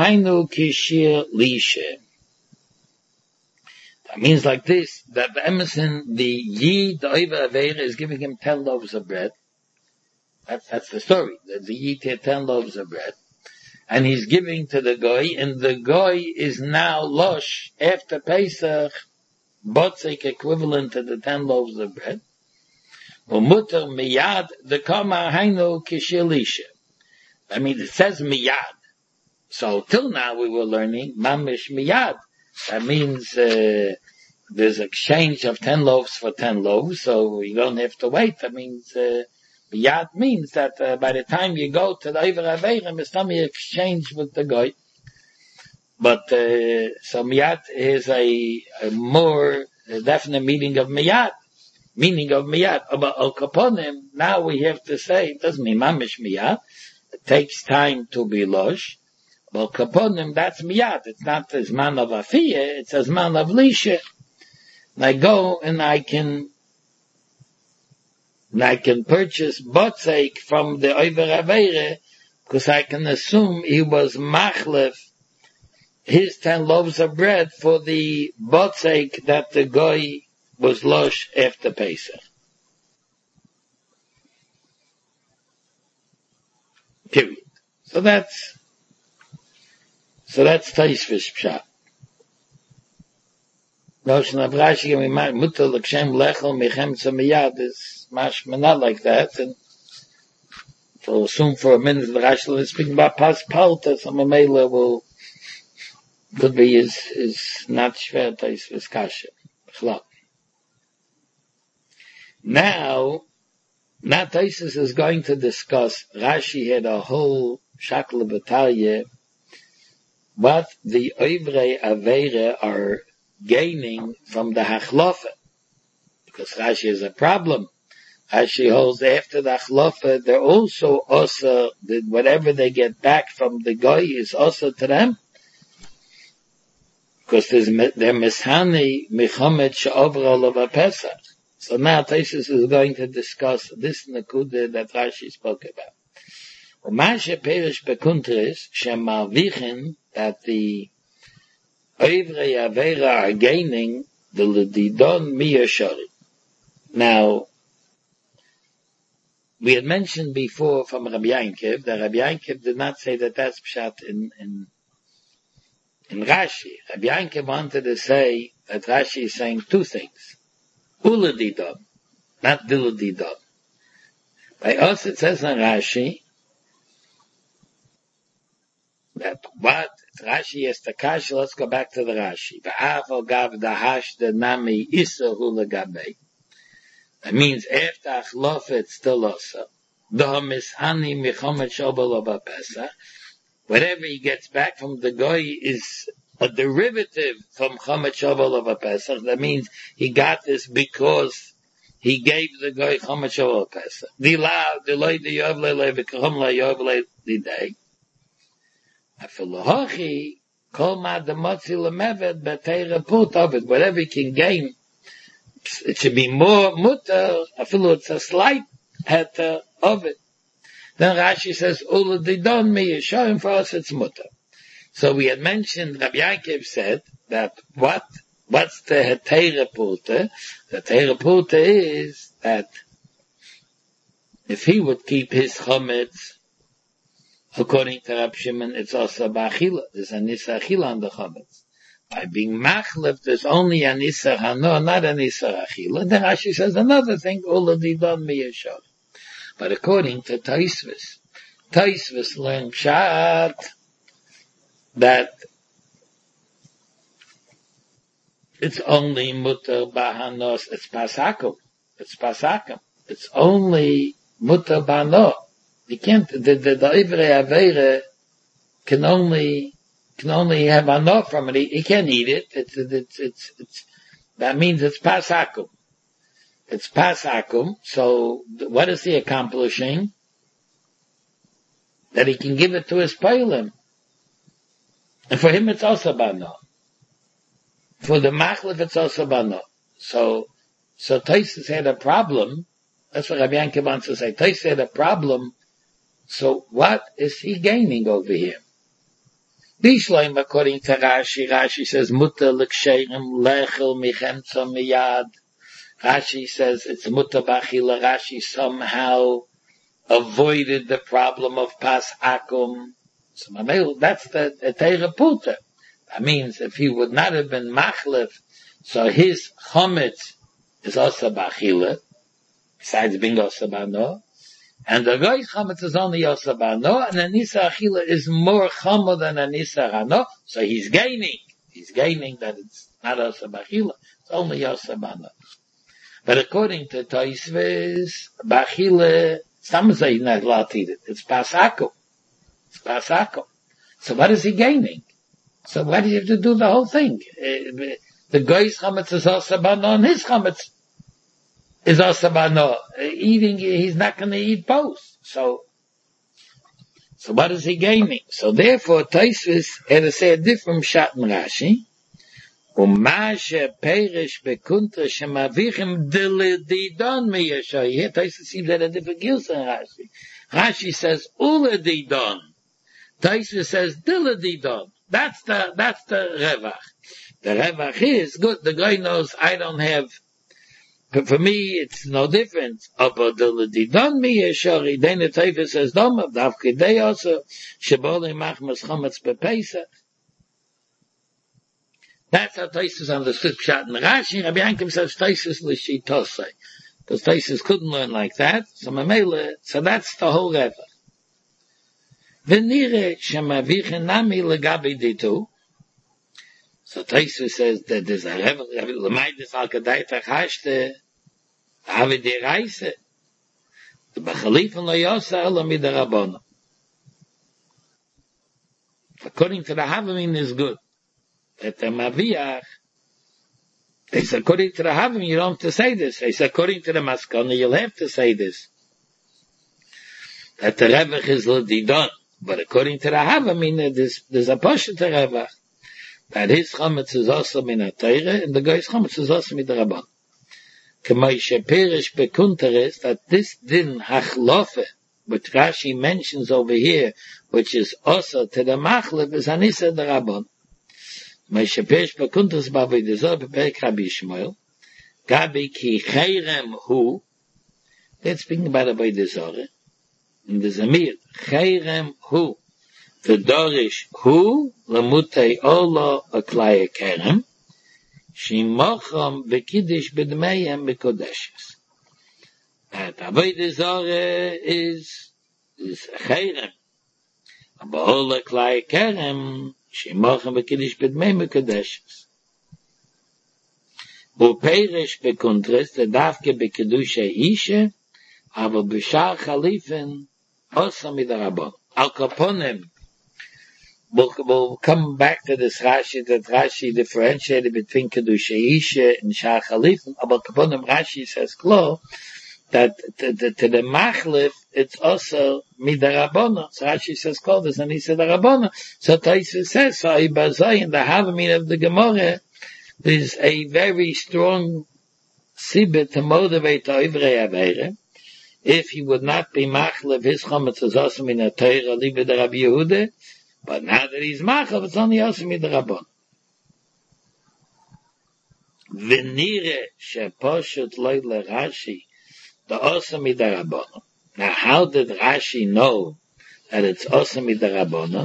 means like this, that the Emerson, the Yid, the Oiver Aveira, is giving him ten loaves of bread. That's, that's the story. That the Yid had ten loaves of bread. And he's giving to the Goy, and the Goy is now losh after Pesach, botzik equivalent to the ten loaves of bread. Umutter miyad, the kama hainu kishilisha. I mean, it says miyad. So till now we were learning mamish miyad. That means uh, there's exchange of ten loaves for ten loaves, so you don't have to wait. That means uh, miyad means that uh, by the time you go to the Oiver Aveira, it's time you exchange with the goy. But uh, so miyad is a, a more definite meaning of miyad. Meaning of miyad. But al kaponim, now we have to say, it doesn't mean mamish miyad. It takes time to be losh. But kaponim, that's miyad. It's not as man of afiyah, it's as man of lisha. And I go and I can, and I can purchase botzeik from the Oiver Aveira, because I can assume he was machlef his ten loaves of bread for the botzeik that the goy was losh after Pesach. Period. So that's, so that's Taisvish Pshat. Notion of Rashi, Mutter l'kshem lechel mechem tzemiyad is mashma not like that, and so assume for a minute that Rashi is speaking about pas palta, so Mamela will, could be is, is not shver Taisvish kasha. Now, Now Taisus is going to discuss, Rashi had a whole shakla batalya, what the Oivrei Aveira are gaining from the Hachlofa. Because Rashi has a problem. Rashi holds after the Hachlofa, they're also also, whatever they get back from the Goy is also to them. Because there's, they're Mishani, Mechomet, She'ovra Olav Pesach. So now Taisus is going to discuss this Nakuda that Rashi spoke about. Umashe Perish Bekuntris, Shemarvichin, that the Oivrei Aveira are gaining the Ledidon Miyashari. Now, we had mentioned before from Rabbi Yankiv that Rabbi Yankiv did not say that that's Pshat in, in, in Rashi. Rabbi Yankiv wanted to say that Rashi is saying two things. Uladidon, not Diladidon. By us it says in Rashi that what Rashi is the Kashi, let's go back to the Rashi. V'afal gav dahash the nami isa hulagabe. That means after Achlof it's still also. Da mishani michomet shobel of Pesach. Whatever he gets back from the Goy is a derivative from Chomet Shovel of a Pesach. That means he got this because he gave the guy Chomet Shovel of a Pesach. Dila, delay the Yovle, v'kachom la Yovle, the day. Afilohachi, Kol ma de motzi lemevet b'teira put of it. Whatever he can gain, it should be more mutter. I feel it's a slight heter of it. Then Rashi says, Ula didon mi yeshayim, for us it's mutter. So we had mentioned, Rabbi Yaakov said that what, what's the heteira puta? The heteira puta is that if he would keep his chametz, according to Rab Shimon, it's also ba'achila. There's a nisa achila on the chametz. By being machlef, there's only a nisa hano, not a nisa achila. Then Rashi says another thing, Ula didon mi yeshayim. But according to Taisvis, Taisvis learned Pshat that it's only mutter bahanos, it's pasakum, it's pasakum, it's only mutter bahano. You can't, the, the, the Ivrei Aveire can only, can only have hano from it, he, he can't eat it, it's, it's, it's, it's, that means it's pasakum. It's pasakum, so what is he accomplishing? That he can give it to his peilim. And for him it's also bano. For the machlef it's also bano. So, so Taisus had a problem. That's what Rabbi Yankee wants to say. Taisus had a problem. So what is he gaining over here? Bishloim, according to Rashi, Rashi says, Mutter l'ksherim lechel michemtza miyad. Rashi says it's mutter b'achila. Rashi somehow avoided the problem of pas akum. So that's the teira puta. That means if he would not have been machlef, so his chometz is also b'achila, besides being also b'ano, and the goy's chometz is only also b'ano, and the nisa achila is more chomo than a nisa hano, so he's gaining. He's gaining that it's not also b'achila, it's only also b'ano. But according to Tosfos, b'achila, some say he's not allowed to eat it. It's pasakum. It's pasakum. So what is he gaining? So why do you have to do the whole thing? Uh, the guy's chametz is also bano, and his chametz is also bano. Uh, eating, he's not going to eat both. So, so what is he gaining? So therefore, Tosfos had to say a different shot in Rashi. ומה שפרש בקונטרה שמביכים דלדידון מישו. Here Tosfos seems that a different gilsa in Rashi. Rashi says uledidon. Tosfos says diledidon. That's the, that's the revach. The revach is good. The guy knows I don't have, but for me it's no difference. Aber diledidon miesho. Then the Tosfos says dom, davkidei also, shebole machmas chometz bepesach. That's how Tosfos understood Pshat in Rashi. Rabbi Yankim says Tosfos l'shitosei, because Tosfos couldn't learn like that. So Mamela, so that's the whole Revach. V'nire shemavichen nami legabi ditu. So Tosfos says that there's a Revach. L'maydis al kadaytach hashte avidi reise. The b'chalifen lo yosa ela midarabona. According to the Havamin is good. That the Maviach, it's according to the Havim, you don't have to say this. It's according to the Maskana, you'll have to say this. That the Revach is l'didon. But according to the Havim, there's, there's a portion to Revach. That his chametz is also min ha-Torah, and the guy's chametz is also min ha-Rabban. K'may sheperish bekunteres, that this din hachlofe, which Rashi mentions over here, which is also to the machlef, is hanisa the Rabban. My shepesh bekuntas bavay dezor bepek Rabbi Shmuel, gabi ki chayrem hu, that's speaking about Avodah Zarah, in the Zamir, chayrem hu, v'dorish hu, lemutei olo aklaya kerem, shimocham v'kiddish b'dmeyem b'kodeshes. That Avodah Zarah is, is chayrem, but olo aklaya kerem, shimachem v'kiddish b'dmei mekadeshes. U'perish b'kontrast, the dafke b'kedusha isha, aber b'shar chalifen, osa midarabon. Al kaponim, we'll, we'll come back to this Rashi, that Rashi differentiated between kedusha isha and shar chalifen, aber kaponim Rashi says, klo, that to, to, to the machlif, it's also midarabona. So Rashi says, call this, and he said darabona. So Taisa says, so in the Havamid of the Gemara, there's a very strong sibit to motivate the Ivrei Aveire. If he would not be machlif, his chometz is also min a Torah, libe the Rabbi Yehuda, but now that he's machlif, it's only also midarabona. V'nire sheposhut loy l'Rashi, the Osam Midarabona. Now, how did Rashi know that it's Osam Midarabona?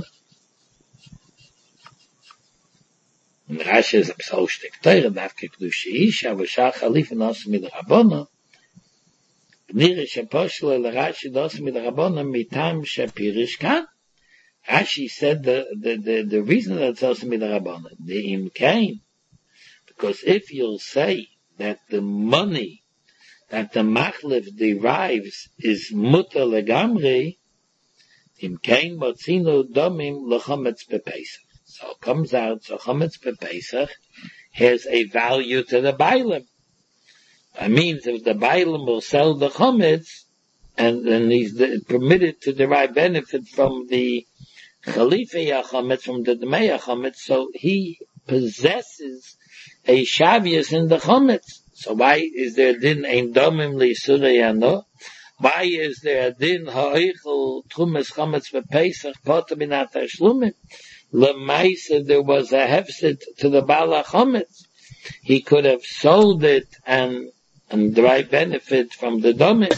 And Rashi is a psoshtik Torah, Davke Kedushi Isha, V'shah Chalif and Osam Midarabona. Nire sheposhlo l'Rashi the Osam Midarabona mitam shepirish kan. Rashi said the, the, the, the reason that it's Osam Midarabona, the im kain, because if you'll say that the money that the machlif derives is mutter legamri, im kein motzino domim lechometz bepesach. So it comes out, so chometz bepesach has a value to the bailim. That means if the bailim will sell the chometz, and then he's permitted to derive benefit from the chalifei chometz, from the demei chometz, so he possesses a shavius in the chometz. So why is there din ein domim li surayano? Why is there a din ha'oichel trumas chometz v'pesach potem minat ha'shlumin? L'maisa there was a hefset to the bala chometz. He could have sold it and and derive benefit from the domim.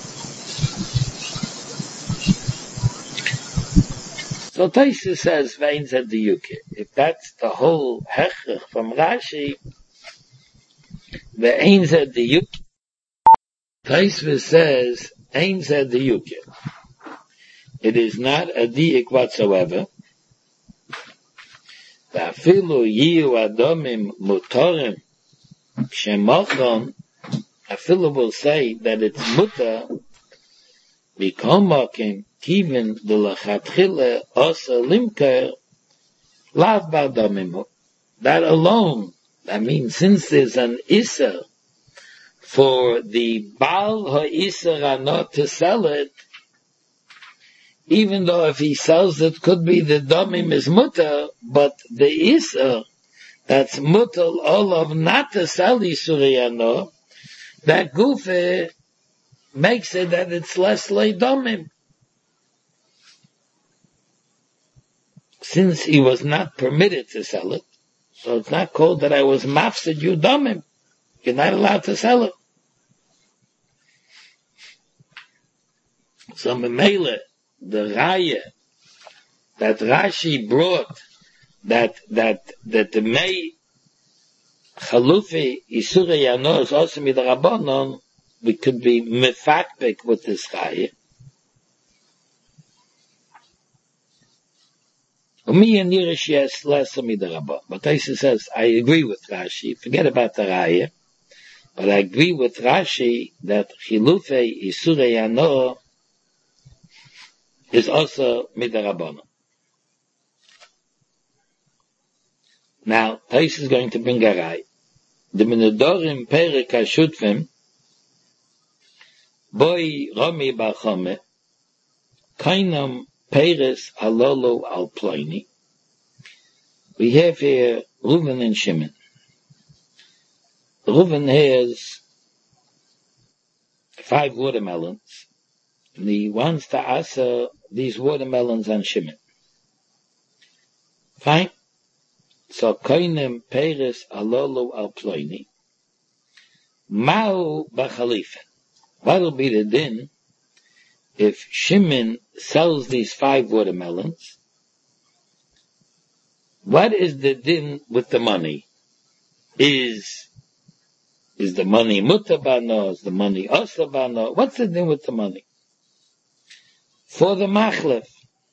So Taisa says vein zed diyuke. If that's the whole hechach from Rashi, the ein zed diyuke. Taisa says ein zed diyuke. It is not a diuk whatsoever. Va'afilu yiyu adomim mutorim shemochon. Afilu will say that it's mutar bikomokim Kiven de lachatchile osa limker lav bar domim. That alone, I mean, since there's an iser for the Baal ha'Iser not to sell it, even though if he sells it, could be the domim is mutter, but the Iser that's mutter all of not to sell Isuriyano, that gufe makes it that it's less lay domim. Since he was not permitted to sell it, so it's not called that I was mafsid you domim. You're not allowed to sell it. So Memele, the Raya that Rashi brought, that that that the Mei Chalufi Isura Yano is also midrabanon, we could be mefakbek with this Raya. Me and Nirish, yes, less of midrabanon. But Taisa says, I agree with Rashi. Forget about the Raya. But I agree with Rashi that Chilufe Isura Yano is also midrabanon. Now, Tais is going to bring a rai. The Menudorim Perek HaShutvim Boi Romi Bachome Kainam Peres Alolo Al Ploini. We have here Reuven and Shimon. Reuven has five watermelons, and he wants to answer these watermelons on Shimon. Fine. So koinem peres alolo al ploini. Ma'u b'chalifen. What'll be the din if Shimon sells these five watermelons? What is the din with the money? Is is the money mutabano? Is the money osabano? What's the din with the money? For the machlef,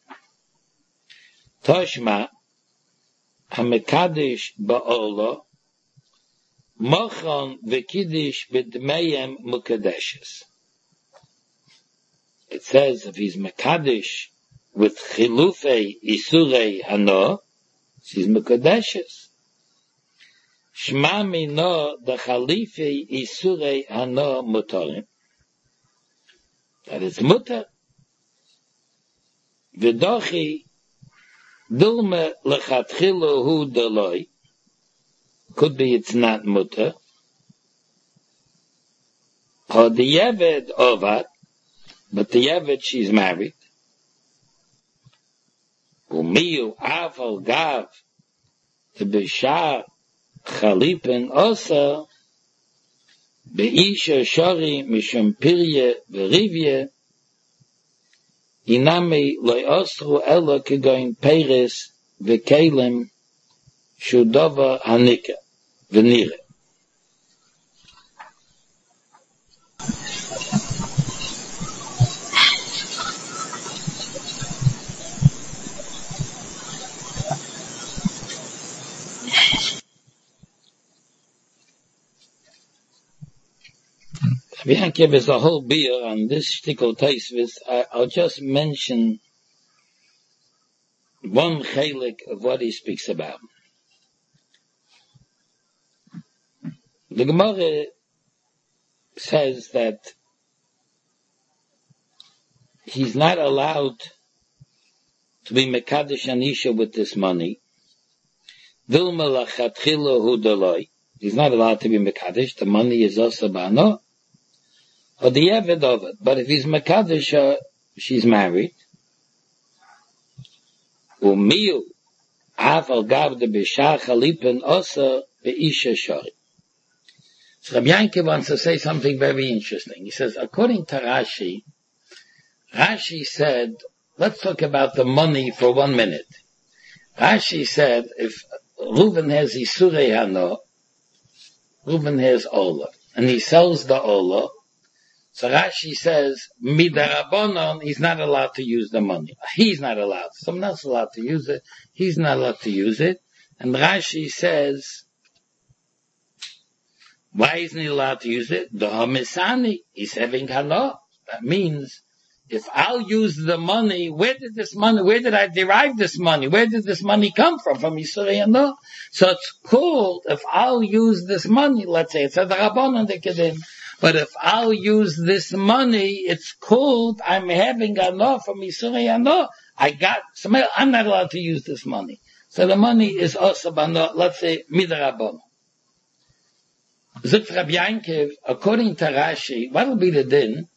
Toshma Hamekadish ba'olo Mochon v'kiddish b'dmeyem mukadeshes. It says if he's mekadish with chilufei isurei hano, he's mukadeshes. Shma mino the chalifei isurei hano mutorim. that it's mutter. V'dochi dulme lechatchilu hu deloi. Could be it's not mutter. Or the yeved ovat, but the yeved she's married. Umiyu aval gav to b'shar chalipin osa be'isha shori mishum pirye v'rivye inami loy osru ela kegoin peres v'kelim shudova hanika v'nire. We can't give us a whole beer on this shtickle taisvis. I'll just mention one chelik of what he speaks about. The Gemara says that he's not allowed to be mekadesh anisha with this money. Vilma lachatchila hu daloi. He's not allowed to be mekadesh. The money is also bano. Or the Yeved of it. But if he's Mekadesh, uh, she's married. Umiyu aval gav de b'shar chalipen osa be'isha shori. So Rabbi Yankee wants to say something very interesting. He says, according to Rashi, Rashi said, let's talk about the money for one minute. Rashi said, if Reuven has Isurei Hano, Reuven has Ola, and he sells the Ola, so Rashi says, midarabonon, he's not allowed to use the money. He's not allowed. Someone else is allowed to use it. He's not allowed to use it. And Rashi says, why isn't he allowed to use it? The homisani, he's having hano. That means, if I'll use the money, where did this money, where did I derive this money? Where did this money come from? From Yisrael hano. So it's called, if I'll use this money, let's say, it's a darabonon de kedim. But if I'll use this money, it's called, I'm having enough from Yisrael Ano. I got, I'm not allowed to use this money. So the money is also, let's say, midarabon. Zut Rabbi Yankiv, according to Rashi, what will be the din?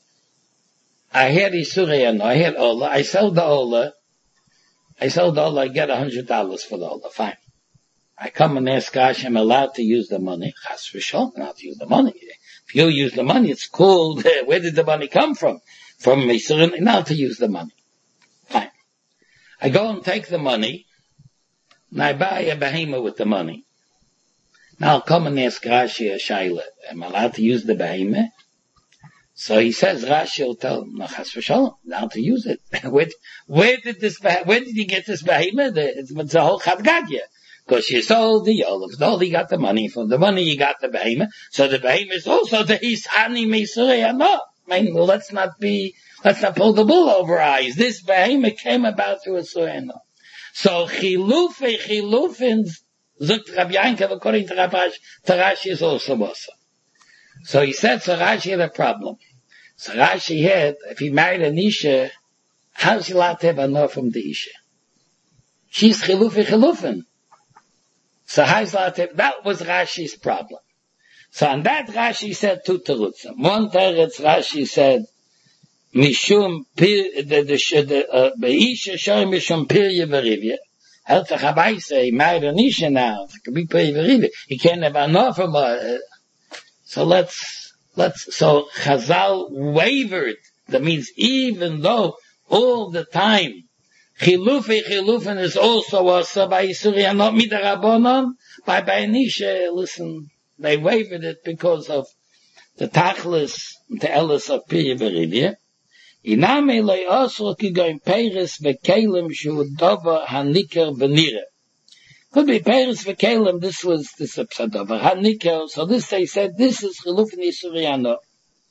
I had Yisrael Ano, I had Ola, I sell the Ola, I sell the Ola, I get a hundred dollars for the Ola, fine. I come and ask Rashi, I'm allowed to use the money. Chas v'shol, I'm allowed to use the money. If you use the money, it's called, uh, where did the money come from? From Yisrael, now to use the money. Fine. I go and take the money, and I buy a behemoth with the money. Now I'll come and ask Rashi a shaila, am I allowed to use the behemoth? So he says, Rashi will tell him, no, chas v'shalom, now to use it. where, where did this, where did he get this behemoth? It's, it's a whole chadgadya. Because you sold the olives, no, he got the money. From the money, you got the behemoth. So the behemoth is also the Hisani Misurei no. I mean, let's not be, let's not pull the bull over our eyes. This behemoth came about through a Surei no. So Chilufe, Chilufin, Zut Rabbi Yankiv, according to Rabash, Rashi is also Mosa. So he said, so Rashi had a problem. So Rashi had, if he married an Isha, how's he allowed to have a no from the Isha? She's Chilufe, Chilufin. So that was Rashi's problem. So on that Rashi said two terutzim. One teretz Rashi said, Mishum pir, the, the, the, uh, Beisha shoy Mishum pirye v'rivye. Heltzach habayse, he married an Isha now. It could be pirye v'rivye. He can't have enough of her. So let's, let's, so Chazal wavered. That means even though all the time Chilufi, Chilufin is also also by Yisuri and not midarabonon. By by Anisha, listen, they waived it because of the tachlis, the elis of Pirya V'Rivya. Iname lei also ki goin Peres v'Kelim shu dova hanikar v'nira. Could be Peres v'Kelim, this was this episode of hanikar, so this they said, this is Chilufin Yisuri and not.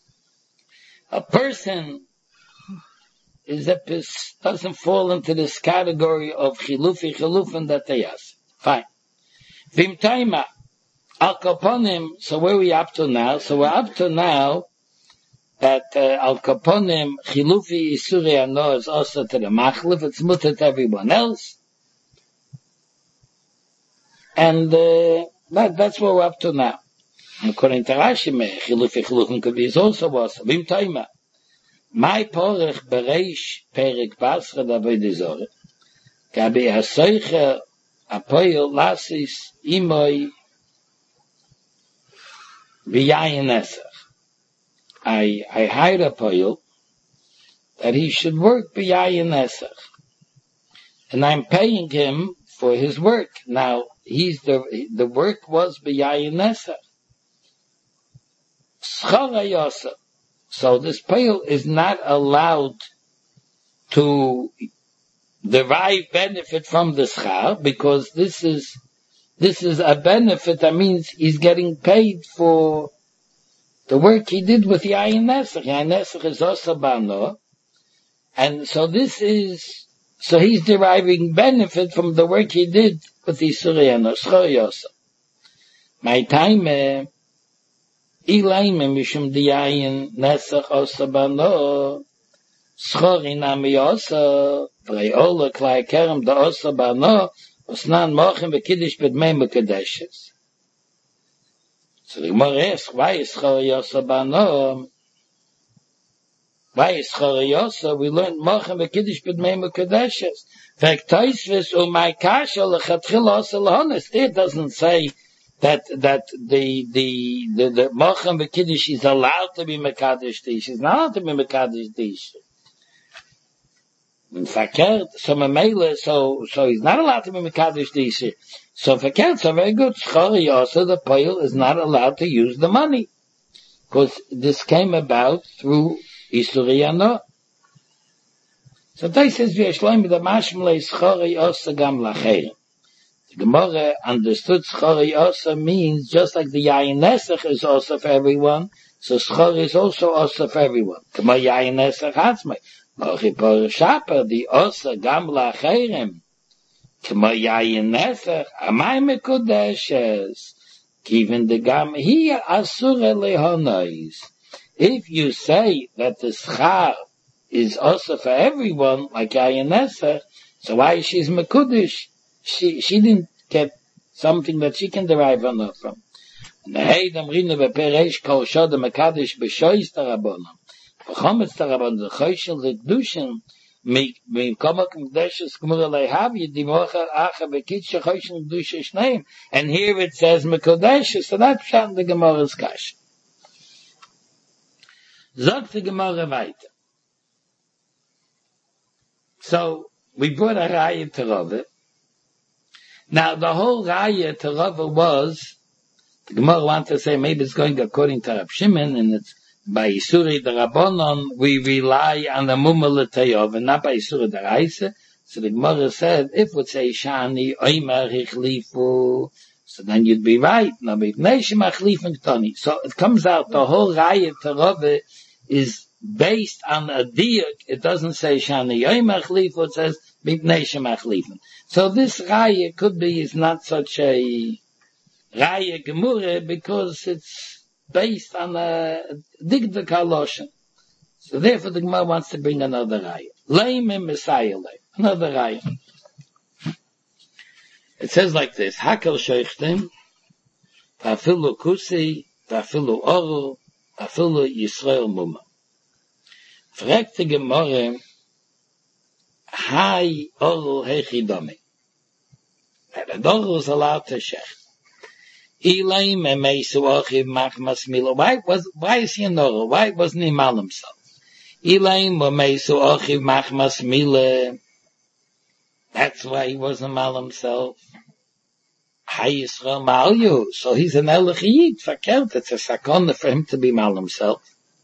A person is that this doesn't fall into this category of chilufi chilufin that they ask. Fine. Vimtaima al kaponim. So where are we up to now? So we're up to now that uh, Al Kaponim, Chilufi Isuri Ano is also to the Machlif, it's mutter to everyone else. And uh, that, that's what we're up to now. According to Rashi, Chilufi Chilufim could be is also was. Vim Toima. My porach bereish perik basra d'avodah zorah. Gabi hasoicha apoyel lasis imoi b'yayin esach. I, I hired a poyel that he should work b'yayin esach. And I'm paying him for his work. Now, he's the, the work was b'yayin esach. Schara yosef. So this poyel is not allowed to derive benefit from the schar, because this is, this is a benefit that means he's getting paid for the work he did with Yayin Nesach. Yayin Nesach is also Bano. And so this is, so he's deriving benefit from the work he did with Yisuri and Schar Yosef. My time, uh, Ilaim mishum diyayin nesach osa bano schor inam yosa v're'ola klai kerem da osa bano osnan mochim v'kiddish b'dmei mekadeshes. So the Gemara asks, why is schor yosa bano? Why is schor yosa? We learned mochim v'kiddish b'dmei mekadeshes. V'ektoisvis umay kasha l'chatchil osa l'hones. It doesn't say that that the the the, the Mocham V'Kiddush is allowed to be Mekadosh Dish. It's not allowed to be Mekadosh Dish. Verkehrt, so Mamela, so so he's not allowed to be Mekadosh Dish. So verkehrt, so very good. Schori also, the Poyel is not allowed to use the money, because this came about through Isuri Ano. So they says V'Yashloim the Mashmalei Schori also Gam Lacherim. Gemara understood Schori also means just like the Yayin Nesach is also for everyone, so Schori is also also for everyone. Kama Yayin Nesach Hatzmai. Mochi Por Shapa, the Osa Gam Lacherim. Kama Yayin Nesach, Amay Mekudeshes. Given the Gam here, Asura Lehonois. If you say that the Schar is also for everyone, like Yayin Nesach, so why she's Mekudesh? She, she didn't get something that she can derive on her from. Nehei damrinu bepereish kol shoda mekadosh b'shois tarabonam. V'chometz tarabonam z'choshel z'kdushin m'komak m'kdeshes k'mura lehav yidimocha acha b'kitsh choshel m'kdusha shneim. And here it says m'kodesh, so that's pshat the Gemara's kash. Zog the Gemara weiter. So, we brought a raya to Rava. Now, the whole raya to Rava was, the Gemara wants to say maybe it's going according to Rab Shimon, and it's by Isuri the Rabbonon, we rely on the Mumma L'Teyov, and not by Isuri the Raisa. So the Gemara said, if we say Shani, Oymar Hichlifu, so then you'd be right. No, but Neshim Achlifin Ktoni. So it comes out, the whole raya to Rava is based on a diuk. It doesn't say Shani Oymar Hichlifu, it says Neshim Achlifin. So this raya could be is not such a raya gemure because it's based on a digda kaloshen. So therefore the Gemara wants to bring another raya. Leim Messiah leim. Another raya. It says like this: Hakel sheichtim, tafilu kusi, tafilu oru, tafilu Yisrael muma. Fragt die Gemara, Hai oru hechidome. And the oru is allowed to shecht. Ilaim emeisu ochiv machmas milo. Why was, why is he an oru? Why wasn't he mal himself? Ilaim emeisu ochiv machmas milo. That's why he wasn't mal himself. Hai Yisrael mal you. So he's an elachiyit. Verkehrt. It's a sakona for him to be mal himself.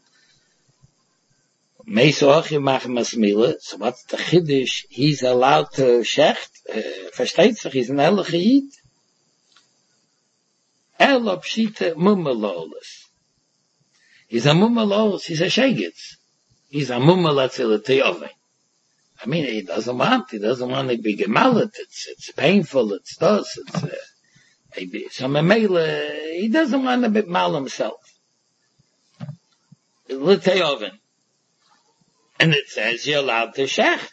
Meisu ochiv machmas milo. So what's the chiddush? He's allowed to shecht. Uh, versteht sich? He's an elachiyit. Elo pshita mumalolis. He's a mumalolis. He's a shegitz. He's a mumalatzilitiyove. I mean, he doesn't want, he doesn't want to be gemalit. It's, it's painful. It's dos. It's, uh, maybe, so Memele, he doesn't want to be mal himself. L'teoven. And it says you're allowed to shecht.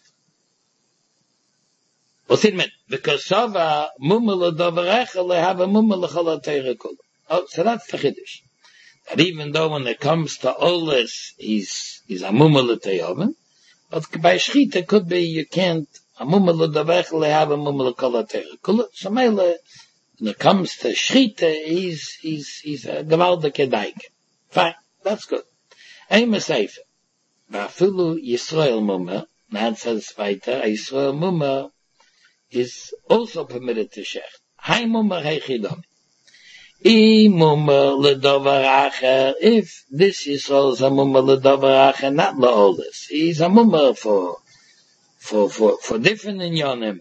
What's it meant? Because Sava mumma l'dovarecha lehava mumma l'chala teira kula. Oh, so that's the chiddush. That even though when it comes to olis, he's, he's a mumma l'teoven, but by shchita could be you can't, a mumma l'dovarecha lehava mumma l'chala teira kula. So mele, when it comes to shchita, he's, he's, he's a gewaldige daik. Fine, that's good. Ein meseife. Va'afilu Yisrael mumma, now it says weiter, Yisrael mumma is also permitted to shech. Hai mumma heichidom. I mumma ledovar acher, if this Yisrael is a mumma ledovar acher, not la'olis. He's a mumma for, for, for, for different inyonim.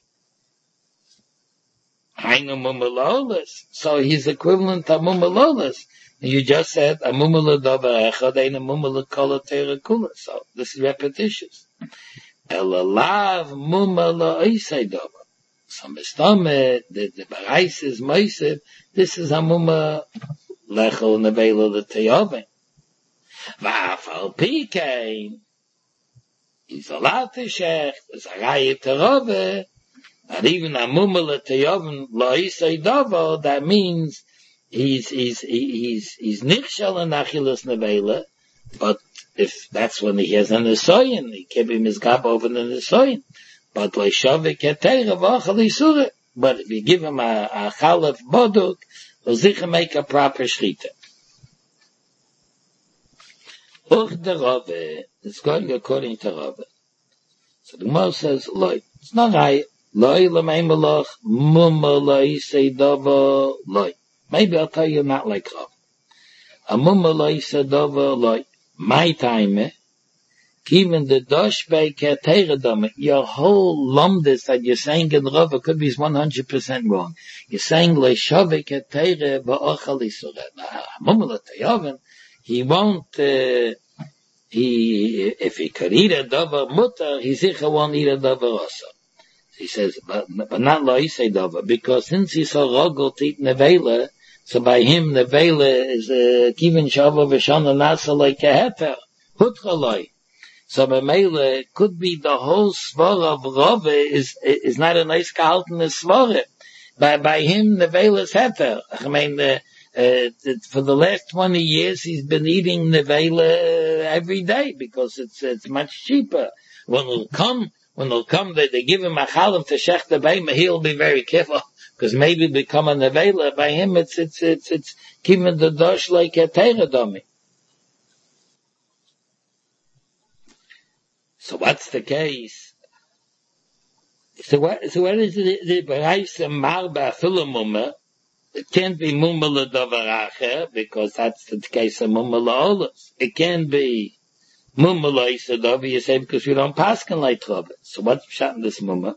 Hai no mumma la'olis. So he's equivalent to mumma la'olis. You just said a mumma l'dover echad ain't a mumma l'kol teira kula. So this is repetitious. Elalav mumma la'isei dover. So mistame the the barais is meisiv. This is a mumma lechol nevela l'teyovin. Va'afal pikein. He's allowed to shech. There's a raya terove. And even a mumma l'teyovin la'isei dover. That means He's, he's, he's, he's nichshel in achilas nevela, but if that's when he has an esoyin, he can be mizgab over an esoyin. But leishavik eteira v'achal isura. But if you give him a, a chalaf boduk, he'll sicher make a proper shchita. Uch the Rave, it's going according to Rave. So the Gemara says, loy, it's not right. Loy l'mei melach, mumma la'isei dava, loy. Maybe I'll tell you not like Rav. A mumma la'isei dava, loy. My time, even the dosh bei keteira dama, your whole lumdis that you're saying in Rav could be one hundred percent wrong. You're saying le'shavei keteira va'achal isura. Mumma la'teyoven, he won't, uh, he, if he could eat a davar mutter, he sicher won't eat a davar also. He says, but, but not la'isei davar, because since he saw rogel to eat nevela, so by him nevela is a kivin shava v'shana nasa like a heter, hutra loy. So by mele, it could be the whole svara of Rove is, is not a nice gehalten svara. By, by him nevela is heter. I mean, uh, Uh, for the last twenty years, he's been eating nevela every day because it's it's much cheaper. When it'll come, when it'll come, they, they give him a chalam to shech the beima, he'll be very careful because maybe become a nevela. By him, it's it's it's it's keeping the dosh like a teira dummy. So what's the case? So what? So what is the the berais marba filamuma? It can't be mumma l'davar acher, because that's the case of mumma la'olos. It can be mumma la'isa davar, you say, because you don't paskin like Trobet. So what's pshat in this mumma?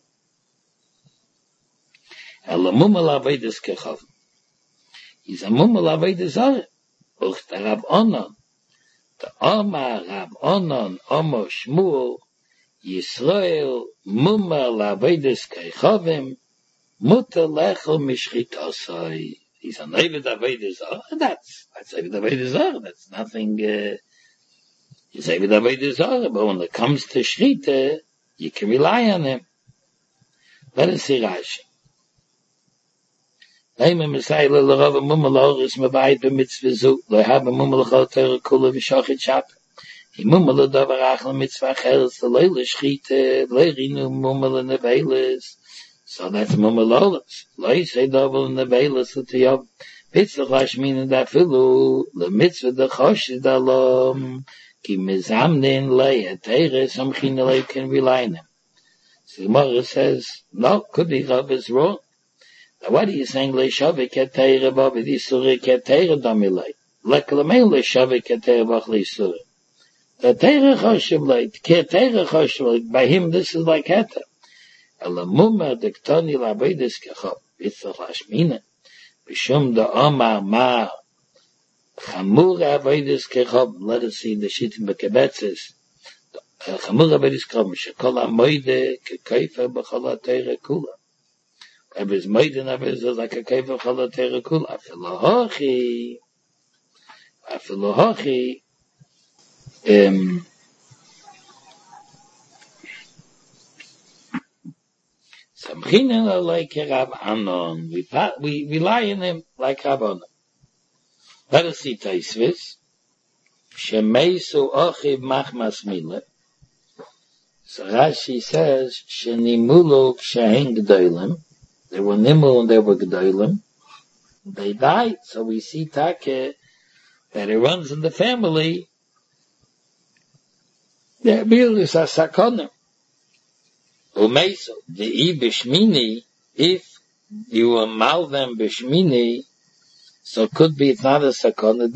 Ela mumma la'avedis kechov. He's a mumma la'avedis zare. Uch the Rab Onan. The Omar Rab Onan, Omo Shmuel, Yisrael, mumma la'avedis kechovim, Mutter lechel mishchitosai. He's an Ovid Avodah Zarah. That's, that's Ovid Avodah Zarah. That's nothing, uh, he's Ovid Avodah Zarah. But when it comes to Shrita, you can rely on him. Let us see Rashi. Leime Messiah l'Rav Mumma l'Oris Mavayit b'mitzvah zu, lo haba Mumma l'chol Torah kula v'shochet shap. He Mumma l'davar achal mitzvah cheres, lo l'shchita, lo rinu Mumma l'neveles. So that's mumma lolas. Lo say double nevelas l'tiyov. Pitzach lashmin da filu, le mitzvah da chosh da lom, ki mizamnin lei eteire, some chinelei can rely on him. So the Gemara says, no, could be Rav is wrong. Now what are you saying? Le shavik eteire bavid yisuri keteire damilei. Lek lemein le shavik eteire bach le yisuri. The teire choshev lei, keteire choshev lei, by him this is like heter. Ela mumma dektoni la'avedis kechov, bitzach lashmina, b'shum da omar ma chamur avedis kechov. Let us see the shittim b'kebetzes. Chamur avedis kechov, shekol ha'moide kekeifer b'chol ha'teira kula. If it's moide avedis is like a keifer b'chol ha'teira kula. Afilu hochi, afilu hochi, um, Samchinen like Rab Anon. We we rely on him like Rab Anon. Let us see Taisvis. Shemeisu ochiv machmas mila. So Rashi says, Shenimulu kshahen g'dolim. They were nimul and they were g'dolim. They died. So we see Take that it runs in the family. Their meal is a sakonim. Umeiso, the I bishmini, if you allow them bishmini, so it could be it's not a sakon.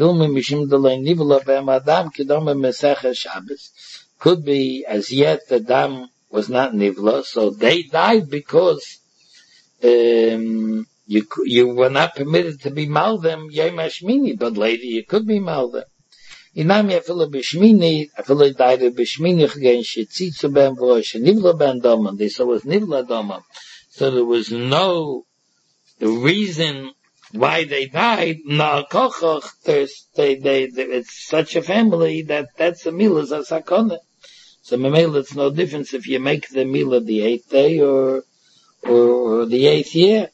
Could be as yet the dam was not nivla, so they died because um, you you were not permitted to be mal them yom hashmini, but later you could be mal them. Inami afilo bishmini, afilo died of bishmini again shetzitzu ben v'rosh nivla ben domam. They saw it was nivla domam, so there was no reason why they died. Na kochach, there's they they it's such a family that that's a meal as a sakona. So memel, it's no difference if you make the meal of the eighth day or or the eighth year.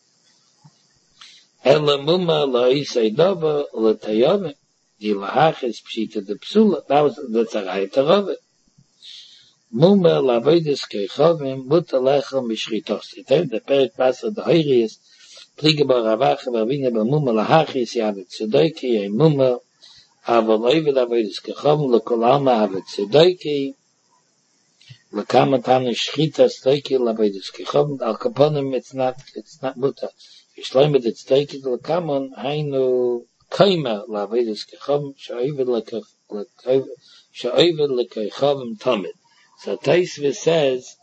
Ela muma la isay dava la tayave. The lahachis pshita de psula. That was the tzarayit of it. Muma la vedes kechavim muta lechem mishritos. The perik pasa the hoirius pliga baravach vavina b'muma lahachis yavet tzedoki a muma aval oivid avedes kechavim lekolama avet tzedoki lekamatan shchitas tzedoki lavedes kechavim al kaponim. It's not it's not muta. Yishloimid it's tzedoki lekamon hainu Kaima lavedes kechavim sha'ovid lekechavim tamid. So Taisvis says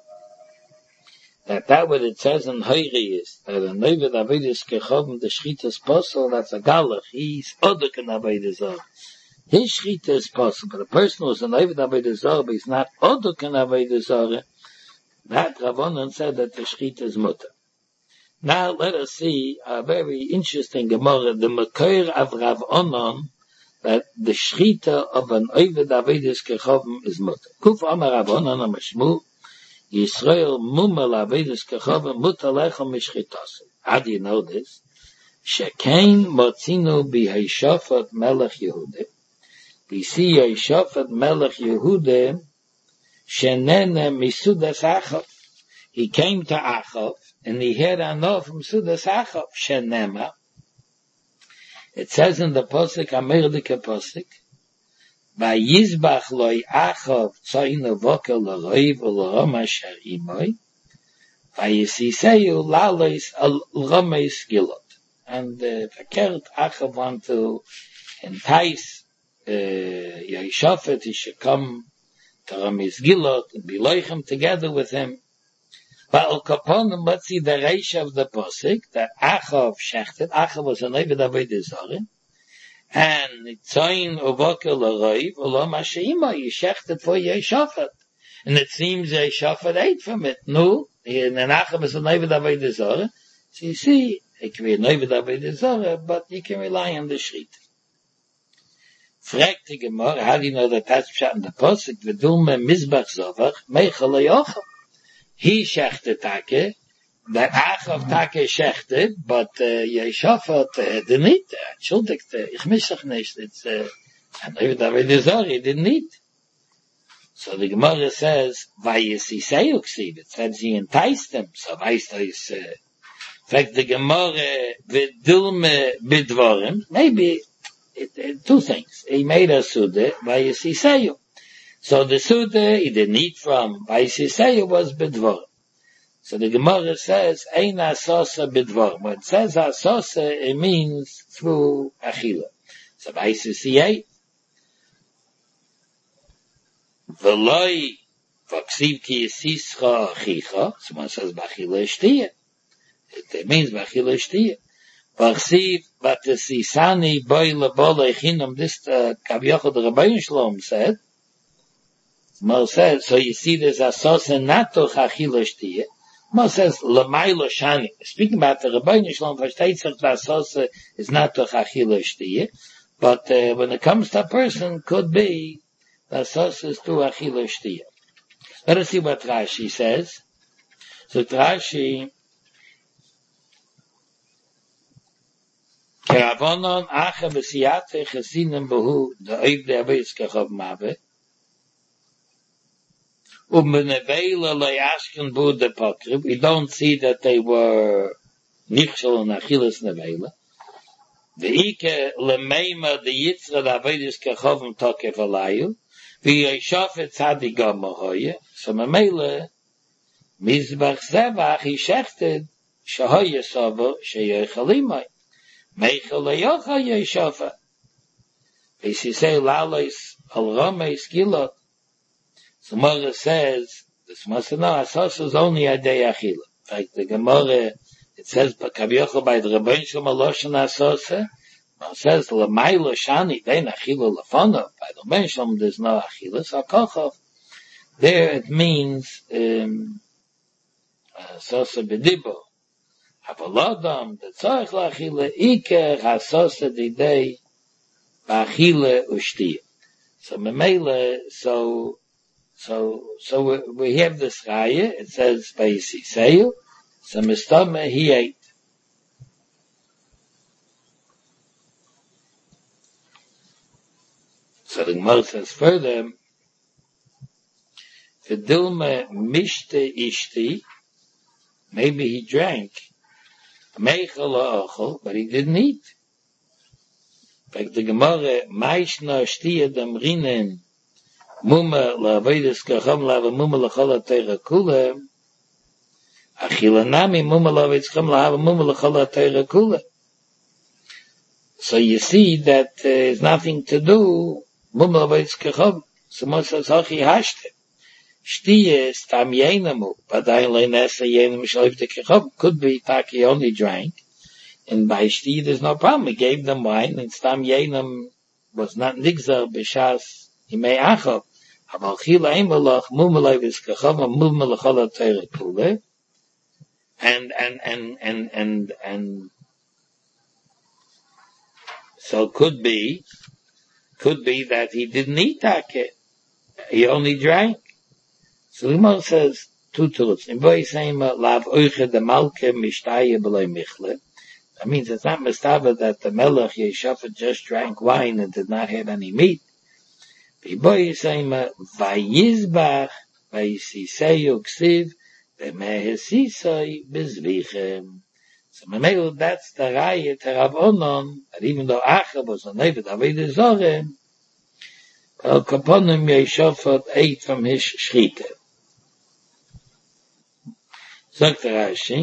that that what it says in Hoiri is that a novid avedes kechavim the shchitas posel, that's a galach. He's odok in avedes zor. His shchita is possible, but a person who's an novid avedes zor but he's not odok in avedes zor, that Ravonon said that the shchita is mutter. Now let us see a very interesting Gemara, the Makor of Rav Onon, that the shchita of an Oved Avedes Kechavim is mutter. Kuf Amar Rav Onon Amashmu, Yisrael Mumel Avedes Kechavim mutter lechem mishchitasim. How do you know this? Shekein motzinu b'Yehoshafat Melech Yehuda. We see Yehoshafat Melech Yehuda shenene misudas Achav. He came to Achav, and he heard enough from Sudas Achav, Shenema. It says in the Posik, Amerdike Posik, Vayizbach loy Achav tzoyin vokel l'roiv u'l'rom asher imoy, Vayisiseyu lalois al-romeis gilot. And uh, verkehrt Achav want to entice uh, Yehoshafat, he should come to Romeis Gilot and be loichem together with him. But al kaponim, let's see the reisha of the posik that Achav shechted. Achav was an Oved Avodah Zarah, and tzoyin uvokel l'roiv u'lo masheima. He shechted for Yehoshafat, and it seems Yehoshafat ate from it. No, and Achav is an Oved Avodah Zarah. So you see, it can be an Oved Avodah Zarah, but you can rely on the shrit. Fragt die Gemara, how do you know that that's pshat in the posik? V'dulme mizbach zovach meichel le'yochel. He shechted Take, that Achav Take shechted, but uh, Yehoshafat uh, didn't eat. Entschuldigt, uh, ich mischach nicht. It's, uh, and Oved Avodah Zarah, he didn't eat. So the Gemara says, Vayisiseu ksiv. It says he enticed him. So weißt du, is, uh, in fact, the Gemara, V'dulme bidvorim, maybe, it, it, two things. He made a suda, Vayisiseu. So the Suda he didn't eat from, Vayisiseu was bidvar. So the Gemara says, Ein asosa bidvar. When it says asosa, it means through achila. So Vayisiseu, V'loi, v'ksiv ki yisischa achicha, someone says b'achila shtiyah. It means b'achila shtiyah. V'ksiv, v'tesisani boi lebola echinam, this uh, Kavyochel the Rabbeinu Shalom said, Mo says, so you see there's a sauce and natoch achila shtiyah. Mo says, l'maylo shani. Speaking about the Rabbeinu Shalom, versteht sich that sauce is natoch achila shtiyah. But uh, when it comes to a person, could be the sauce is to achila shtia. Let us see what Rashi says. So Rashi, Keravonon acha b'siyate chesinem behu da'oiv de'abeis kachov mave u'menevela lo'yashken bu de'pokrib. We don't see that they were nichshel and achilas nevela. Ve'ike lemeima de'yitzra da'abeis kachovim tokev alayu v'yeshafet tzadigam mahoye. So memele mizbach zevach he shechted shahoye savo sheyochalimai Meichel leyocha yeshafa. If you say lalois al romeis gilot, so Gemara says this must know asos is only a day achila. In fact, the Gemara it says kavyocha by the Rebbein Shalom aloshan asos. It says lemaila shani dein achila lefana. By the Rebbein Shalom there's no achila. So kochov there it means um, asos bedibo. Avalodam, the tzarech la'achile, iker hasosa didei ba'achile ushtiya. So memele, so, so, so we, we have this raya, it says ba'yisiseyu, so mistama he ate. So the Gemara says further, V'dilma mishte ishti, maybe he drank, Meichel ochel, but he didn't eat. In fact, the Gemara, Maishna shtiya dem rinen, muma la'avedis kacham la'ava muma l'chala teira kula, achila nami muma la'avedis kacham la'ava muma l'chala teira kula. So you see that there is nothing to do, muma la'avedis kacham, so much says hachi hashte. Shtiya stam yenamu, but I only nesa yenam shaliv de kechov. Could be taki only drank, and by shtiya there's no problem. He gave them wine, and stam yenam was not nigzar b'shas imei achov. Aval chila imelach mumalev is kechov mumalachala teira kule, and and and and and and so could be, could be that he didn't eat taki. He only drank. So the Gemara says two truths. In boy saying lav oiche the malke mishtaye b'lei michle. That means it's not mistava that the melech Yeshafat just drank wine and did not have any meat. In boy saying vayizbach vayisiseyu ksiv v'mehesisoi bezvichem. So memelo that's the raya to Rav Onon that even though Acha was a nevet avodah zorah, Al kaponim Yeshafat ate from his shchita. Sagt Rashi,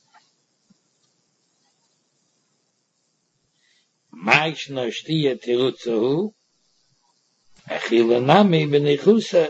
Ma'ishna shtiya tirutzahu, achila nami b'nichusa.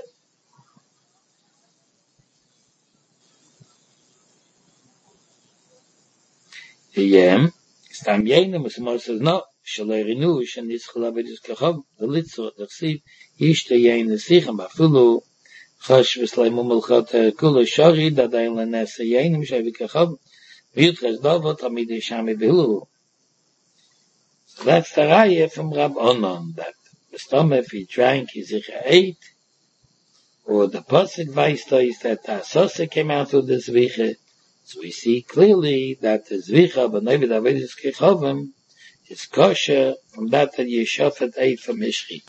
Yem, stam yenim, as Moshe says, no, shalei rinu, shenischel avedis kachov, the litzor, the chsiv, yishta yein nesichem, afulu, Chash v'slei mumulchat kula shari dadayin l'nesa yenim shavi kachov v'yutches dovot amidei shami behu. So that's the raya from Rab Onon, that the stomach, if he drank, he zicha ate, or the pasuk vaista is that the asosa came out of the zvicha. So we see clearly that the zvicha b'nevid avedis kechovim is kosher from that that Yeshafat ate from his shchita.